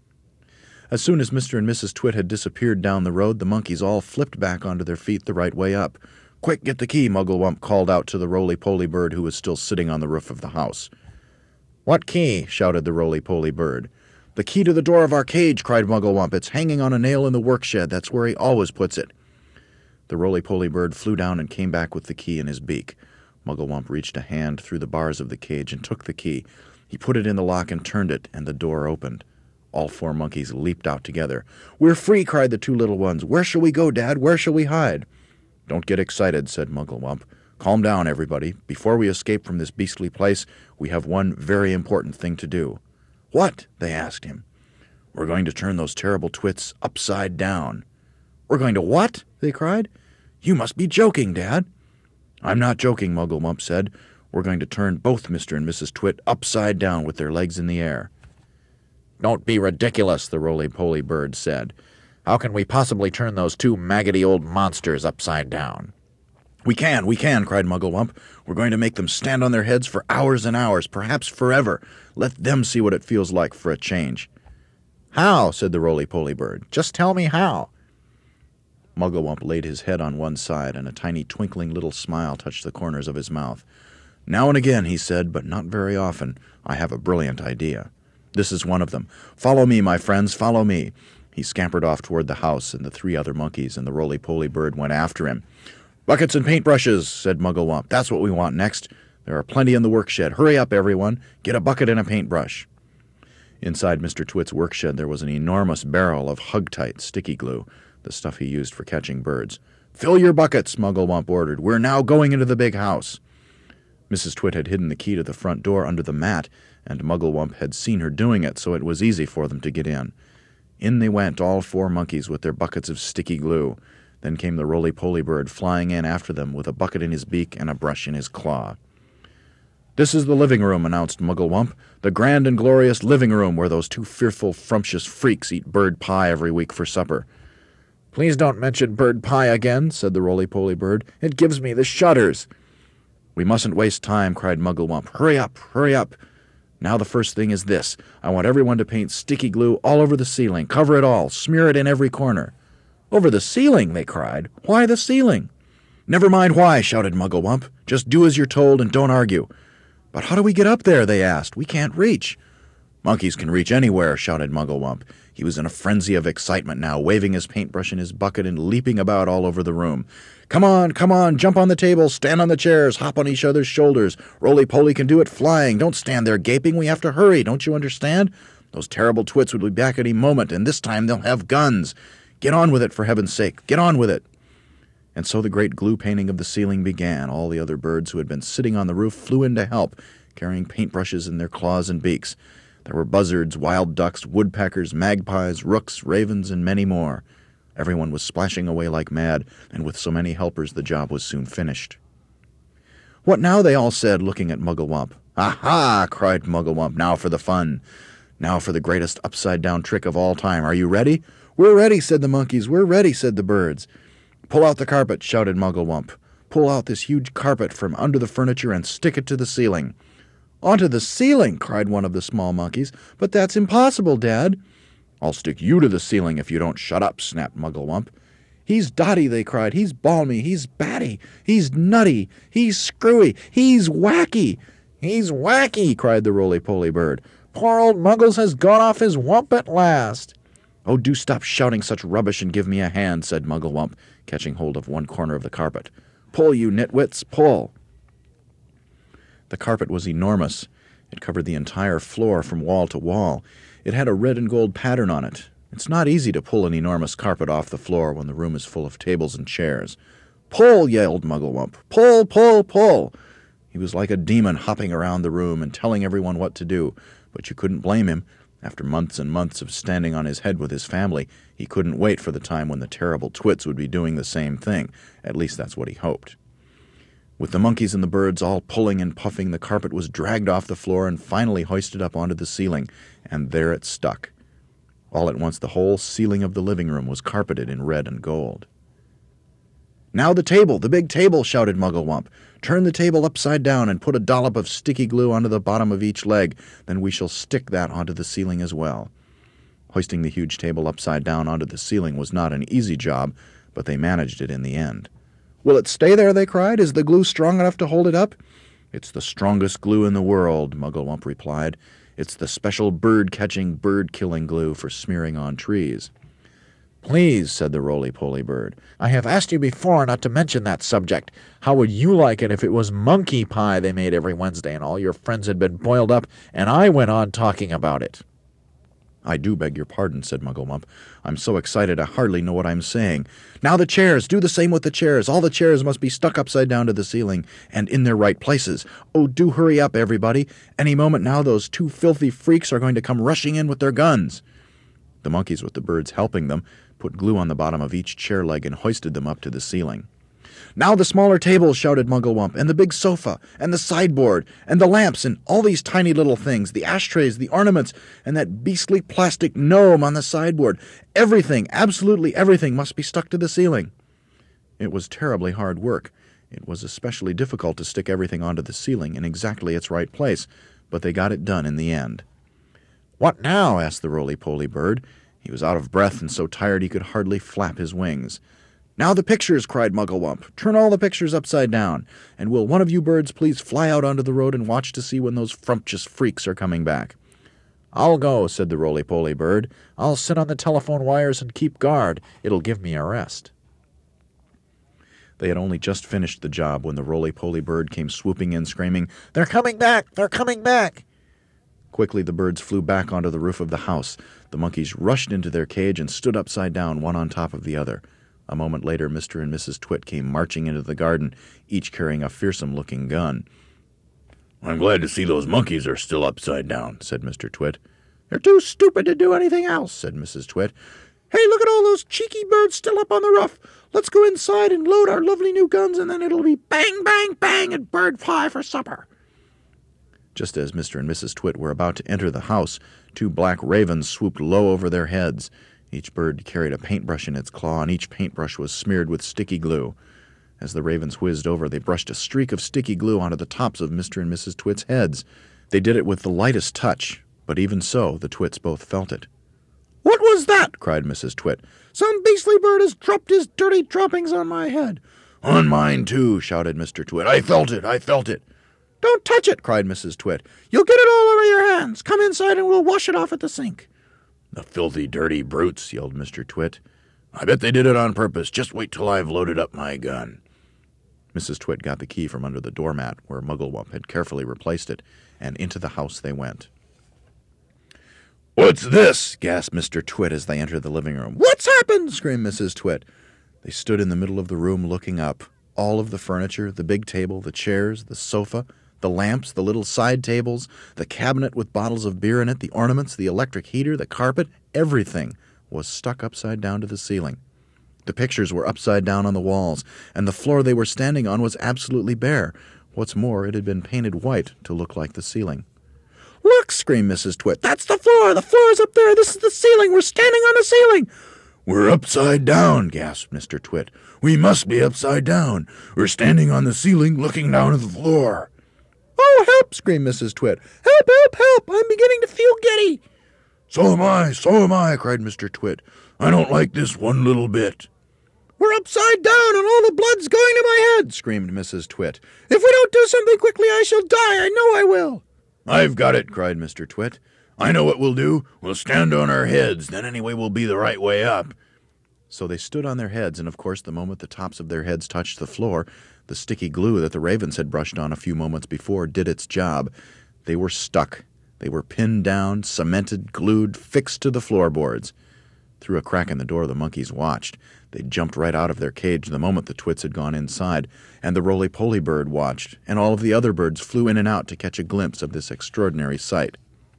Speaker 2: As soon as Mr. and Mrs. Twit had disappeared down the road, the monkeys all flipped back onto their feet the right way up. "Quick, get the key," Mugglewump called out to the roly-poly bird who was still sitting on the roof of the house. "What key?" shouted the roly-poly bird. "The key to the door of our cage," cried Mugglewump. "It's hanging on a nail in the work-shed. That's where he always puts it." The roly-poly bird flew down and came back with the key in his beak. Mugglewump reached a hand through the bars of the cage and took the key. He put it in the lock and turned it, and the door opened. All 4 monkeys leaped out together. "We're free!" cried the 2 little ones. "Where shall we go, Dad? Where shall we hide?" "Don't get excited," said Mugglewump. "Calm down, everybody. Before we escape from this beastly place, we have one very important thing to do." "What?" they asked him. "We're going to turn those terrible twits upside down." "We're going to what?" they cried. "You must be joking, Dad." "I'm not joking," Mugglewump said. "We're going to turn both Mr. and Mrs. Twit upside down with their legs in the air." "Don't be ridiculous," the roly-poly bird said. "How can we possibly turn those 2 maggoty old monsters upside down?" We can," cried Mugglewump. "We're going to make them stand on their heads for hours and hours, perhaps forever. Let them see what it feels like for a change." "How?" said the roly-poly bird. "Just tell me how." Mugglewump laid his head on one side, and a tiny twinkling little smile touched the corners of his mouth. "Now and again," he said, "but not very often, I have a brilliant idea. This is one of them. Follow me, my friends, follow me." He scampered off toward the house, and the 3 other monkeys and the roly-poly bird went after him. "Buckets and paintbrushes," said Mugglewump. "That's what we want next. There are plenty in the work-shed. Hurry up, everyone. Get a bucket and a paintbrush." Inside Mr. Twit's work-shed there was an enormous barrel of Hug-Tight sticky glue, the stuff he used for catching birds. "Fill your buckets," Mugglewump ordered. "We're now going into the big house." Mrs. Twit had hidden the key to the front door under the mat, and Mugglewump had seen her doing it, so it was easy for them to get in. In they went, all 4 monkeys with their buckets of sticky glue. Then came the roly-poly bird flying in after them with a bucket in his beak and a brush in his claw. "This is the living room," announced Mugglewump. "The grand and glorious living room where those 2 fearful, frumptious freaks eat bird pie every week for supper." "Please don't mention bird pie again," said the roly-poly bird. "It gives me the shudders." "We mustn't waste time," cried Mugglewump. "Hurry up, hurry up. Now the first thing is this. I want everyone to paint sticky glue all over the ceiling. Cover it all. Smear it in every corner." "Over the ceiling?" they cried. "Why the ceiling?" "Never mind why," shouted Mugglewump. "Just do as you're told and don't argue." "But how do we get up there?" they asked. "We can't reach." "Monkeys can reach anywhere," shouted Mugglewump. He was in a frenzy of excitement now, waving his paintbrush in his bucket and leaping about all over the room. Come on, jump on the table, stand on the chairs, hop on each other's shoulders. Roly-Poly can do it flying. Don't stand there gaping. We have to hurry. Don't you understand? Those terrible twits would be back any moment, and this time they'll have guns. Get on with it, for heaven's sake. Get on with it." And so the great glue painting of the ceiling began. All the other birds who had been sitting on the roof flew in to help, carrying paintbrushes in their claws and beaks. There were buzzards, wild ducks, woodpeckers, magpies, rooks, ravens, and many more. Everyone was splashing away like mad, and with so many helpers the job was soon finished. "What now?" they all said, looking at Mugglewump. "Aha!" cried Mugglewump. "Now for the fun. Now for the greatest upside-down trick of all time. Are you ready?" "We're ready," said the monkeys. "We're ready," said the birds. "Pull out the carpet," shouted Mugglewump. "Pull out this huge carpet from under the furniture and stick it to the ceiling." "Onto the ceiling!" cried one of the small monkeys. "But that's impossible, Dad." "I'll stick you to the ceiling if you don't shut up," snapped Mugglewump. "He's dotty," they cried. "He's balmy. He's batty. He's nutty. He's screwy. He's wacky." "He's wacky," cried the roly-poly bird. "Poor old Muggles has gone off his wump at last." "Oh, do stop shouting such rubbish and give me a hand," said Mugglewump, catching hold of one corner of the carpet. "Pull, you nitwits, pull." The carpet was enormous. It covered the entire floor from wall to wall. It had a red and gold pattern on it. It's not easy to pull an enormous carpet off the floor when the room is full of tables and chairs. "Pull!" yelled Mugglewump. "Pull, pull, pull!" He was like a demon hopping around the room and telling everyone what to do, but you couldn't blame him. After months and months of standing on his head with his family, he couldn't wait for the time when the terrible Twits would be doing the same thing. At least that's what he hoped. With the monkeys and the birds all pulling and puffing, the carpet was dragged off the floor and finally hoisted up onto the ceiling, and there it stuck. All at once the whole ceiling of the living room was carpeted in red and gold. "Now the table, the big table," shouted Mugglewump. "Turn the table upside down and put a dollop of sticky glue onto the bottom of each leg. Then we shall stick that onto the ceiling as well." Hoisting the huge table upside down onto the ceiling was not an easy job, but they managed it in the end. "Will it stay there?" they cried. "Is the glue strong enough to hold it up?" "It's the strongest glue in the world," Mugglewump replied. "It's the special bird-catching, bird-killing glue for smearing on trees."
Speaker 3: "Please," said the roly-poly bird, "I have asked you before not to mention that subject. How would you like it if it was monkey pie they made every Wednesday and all your friends had been boiled up and I went on talking about it?"
Speaker 2: "I do beg your pardon," said Mugglewump. "I'm so excited I hardly know what I'm saying. Now the chairs! Do the same with the chairs! All the chairs must be stuck upside down to the ceiling and in their right places. Oh, do hurry up, everybody! Any moment now those two filthy freaks are going to come rushing in with their guns." The monkeys, with the birds helping them, put glue on the bottom of each chair leg and hoisted them up to the ceiling. "Now the smaller tables," shouted Mugglewump, "and the big sofa, and the sideboard, and the lamps, and all these tiny little things, the ashtrays, the ornaments, and that beastly plastic gnome on the sideboard. Everything, absolutely everything, must be stuck to the ceiling." It was terribly hard work. It was especially difficult to stick everything onto the ceiling in exactly its right place, but they got it done in the end. "What now?" asked the roly-poly bird. He was out of breath and so tired he could hardly flap his wings. "Now the pictures!" cried Mugglewump. "Turn all the pictures upside down. And will one of you birds please fly out onto the road and watch to see when those frumptious freaks are coming back?"
Speaker 3: "I'll go," said the roly-poly bird. "I'll sit on the telephone wires and keep guard. It'll give me a rest."
Speaker 2: They had only just finished the job when the roly-poly bird came swooping in, screaming, "They're coming back! They're coming back!" Quickly the birds flew back onto the roof of the house. The monkeys rushed into their cage and stood upside down, one on top of the other. A moment later, Mr. and Mrs. Twit came marching into the garden, each carrying a fearsome-looking gun. "I'm glad to see those monkeys are still upside down," said Mr. Twit. "They're too stupid to do anything else," said Mrs. Twit. "Hey, look at all those cheeky birds still up on the roof. Let's go inside and load our lovely new guns, and then it'll be bang, bang, bang, and bird pie for supper." Just as Mr. and Mrs. Twit were about to enter the house, two black ravens swooped low over their heads. Each bird carried a paintbrush in its claw, and each paintbrush was smeared with sticky glue. As the ravens whizzed over, they brushed a streak of sticky glue onto the tops of Mr. and Mrs. Twit's heads. They did it with the lightest touch, but even so, the Twits both felt it. "What was that?" cried Mrs. Twit. "Some beastly bird has dropped his dirty droppings on my head." "On mine, too," shouted Mr. Twit. "I felt it, I felt it." "Don't touch it," cried Mrs. Twit. "You'll get it all over your hands. Come inside and we'll wash it off at the sink." "The filthy, dirty brutes," yelled Mr. Twit. "I bet they did it on purpose. Just wait till I've loaded up my gun." Mrs. Twit got the key from under the doormat, where Mugglewump had carefully replaced it, and into the house they went. "What's this?" gasped Mr. Twit as they entered the living room. "What's happened?" screamed Mrs. Twit. They stood in the middle of the room looking up. All of the furniture, the big table, the chairs, the sofa, the lamps, the little side tables, the cabinet with bottles of beer in it, the ornaments, the electric heater, the carpet, everything was stuck upside down to the ceiling. The pictures were upside down on the walls, and the floor they were standing on was absolutely bare. What's more, it had been painted white to look like the ceiling. "Look!" screamed Mrs. Twit. "That's the floor! The floor's up there! This is the ceiling! We're standing on the ceiling!" "We're upside down," gasped Mr. Twit. "We must be upside down. We're standing on the ceiling, looking down at the floor." "Oh, help!" screamed Mrs. Twit. "Help, help, help! I'm beginning to feel giddy." So am I, cried Mr. Twit. "I don't like this one little bit." "We're upside down and all the blood's going to my head," screamed Mrs. Twit. "If we don't do something quickly, I shall die. I know I will." "I've got it," cried Mr. Twit. "I know what we'll do. We'll stand on our heads. Then anyway we'll be the right way up." So they stood on their heads, and of course the moment the tops of their heads touched the floor, the sticky glue that the ravens had brushed on a few moments before did its job. They were stuck. They were pinned down, cemented, glued, fixed to the floorboards. Through a crack in the door, the monkeys watched. They jumped right out of their cage the moment the twits had gone inside, and the roly-poly bird watched, and all of the other birds flew in and out to catch a glimpse of this extraordinary sight.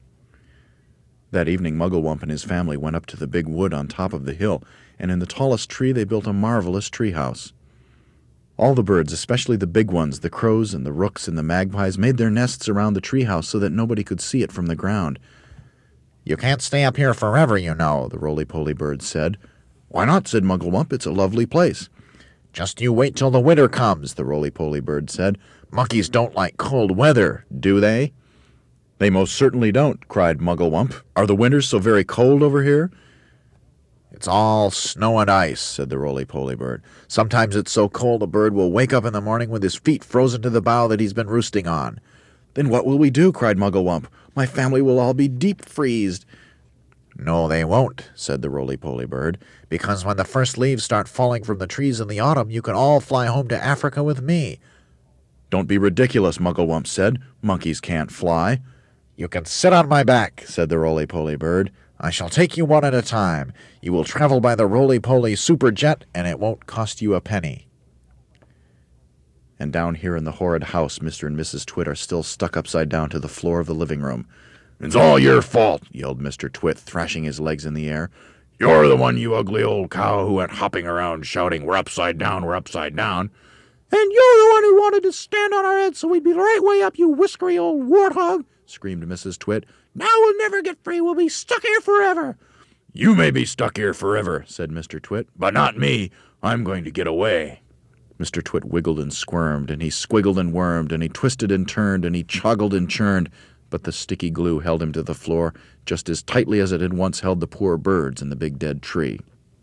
Speaker 2: That evening, Mugglewump and his family went up to the big wood on top of the hill, and in the tallest tree they built a marvelous treehouse. All the birds, especially the big ones, the crows and the rooks and the magpies, made their nests around the treehouse so that nobody could see it from the ground.
Speaker 3: "You can't stay up here forever, you know," the roly-poly bird said.
Speaker 2: "Why not?" said Mugglewump. "It's a lovely place."
Speaker 3: "Just you wait till the winter comes," the roly-poly bird said. "Monkeys don't like cold weather, do they?"
Speaker 2: "They most certainly don't," cried Mugglewump. "Are the winters so very cold over here?"
Speaker 3: "It's all snow and ice," said the roly-poly bird. "Sometimes it's so cold a bird will wake up in the morning with his feet frozen to the bough that he's been roosting on."
Speaker 2: "Then what will we do?" cried Mugglewump. "My family will all be deep-freezed."
Speaker 3: "No, they won't," said the roly-poly bird, "because when the first leaves start falling from the trees in the autumn, you can all fly home to Africa with me."
Speaker 2: "Don't be ridiculous," Mugglewump said. "Monkeys can't fly."
Speaker 3: "You can sit on my back," said the roly-poly bird. "I shall take you one at a time. You will travel by the roly-poly superjet, and it won't cost you a penny."
Speaker 2: And down here in the horrid house, Mr. and Mrs. Twit are still stuck upside down to the floor of the living room.
Speaker 4: "It's all your fault,"
Speaker 2: yelled Mr. Twit, thrashing his legs in the air.
Speaker 4: "You're the one, you ugly old cow, who went hopping around shouting, 'We're upside down, we're upside down.'"
Speaker 5: "And you're the one who wanted to stand on our heads so we'd be right way up, you whiskery old warthog," screamed Mrs. Twit. "Now we'll never get free. We'll be stuck here forever."
Speaker 4: "You may be stuck here forever," said Mr. Twit, "but not me. I'm going to get away."
Speaker 2: Mr. Twit wiggled and squirmed, and he squiggled and wormed, and he twisted and turned, and he choggled and churned, but the sticky glue held him to the floor just as tightly as it had once held the poor birds in the big dead tree.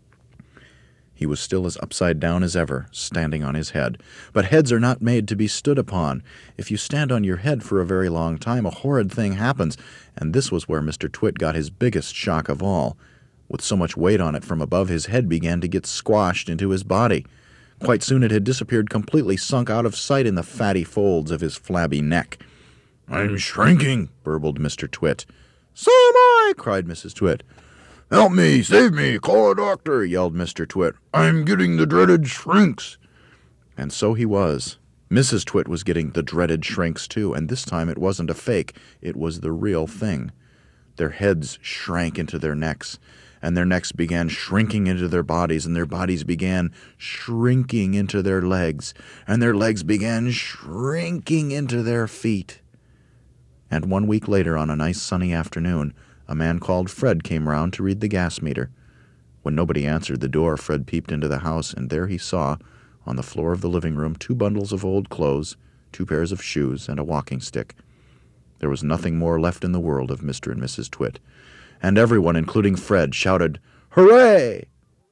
Speaker 2: He was still as upside down as ever, standing on his head. But heads are not made to be stood upon. If you stand on your head for a very long time, a horrid thing happens, and this was where Mr. Twit got his biggest shock of all. With so much weight on it from above, his head began to get squashed into his body. Quite soon it had disappeared completely, sunk out of sight in the fatty folds of his flabby neck.
Speaker 4: "I'm shrinking,"
Speaker 2: burbled Mr. Twit.
Speaker 5: "So am I,"
Speaker 2: cried Mrs. Twit.
Speaker 4: "Help me, save me, call a doctor," yelled Mr. Twit. "I'm getting the dreaded shrinks."
Speaker 2: And so he was. Mrs. Twit was getting the dreaded shrinks too, and this time it wasn't a fake, it was the real thing. Their heads shrank into their necks, and their necks began shrinking into their bodies, and their bodies began shrinking into their legs, and their legs began shrinking into their feet. And 1 week later, on a nice sunny afternoon, a man called Fred came round to read the gas meter. When nobody answered the door, Fred peeped into the house, and there he saw, on the floor of the living room, 2 bundles of old clothes, 2 pairs of shoes, and a walking stick. There was nothing more left in the world of Mr. and Mrs. Twit, and everyone, including Fred, shouted, "Hooray!"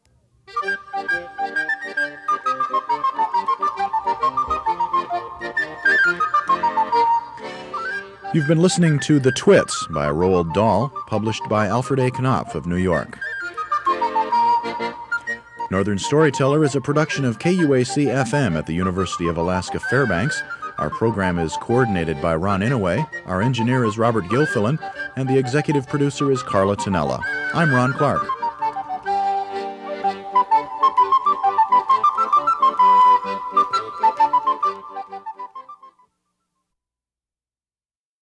Speaker 2: You've been listening to The Twits by Roald Dahl, published by Alfred A. Knopf of New York. Northern Storyteller is a production of KUAC-FM at the University of Alaska Fairbanks. Our program is coordinated by Ron Inouye, our engineer is Robert Gilfillan, and the executive producer is Carla Tonella. I'm Ron Clark.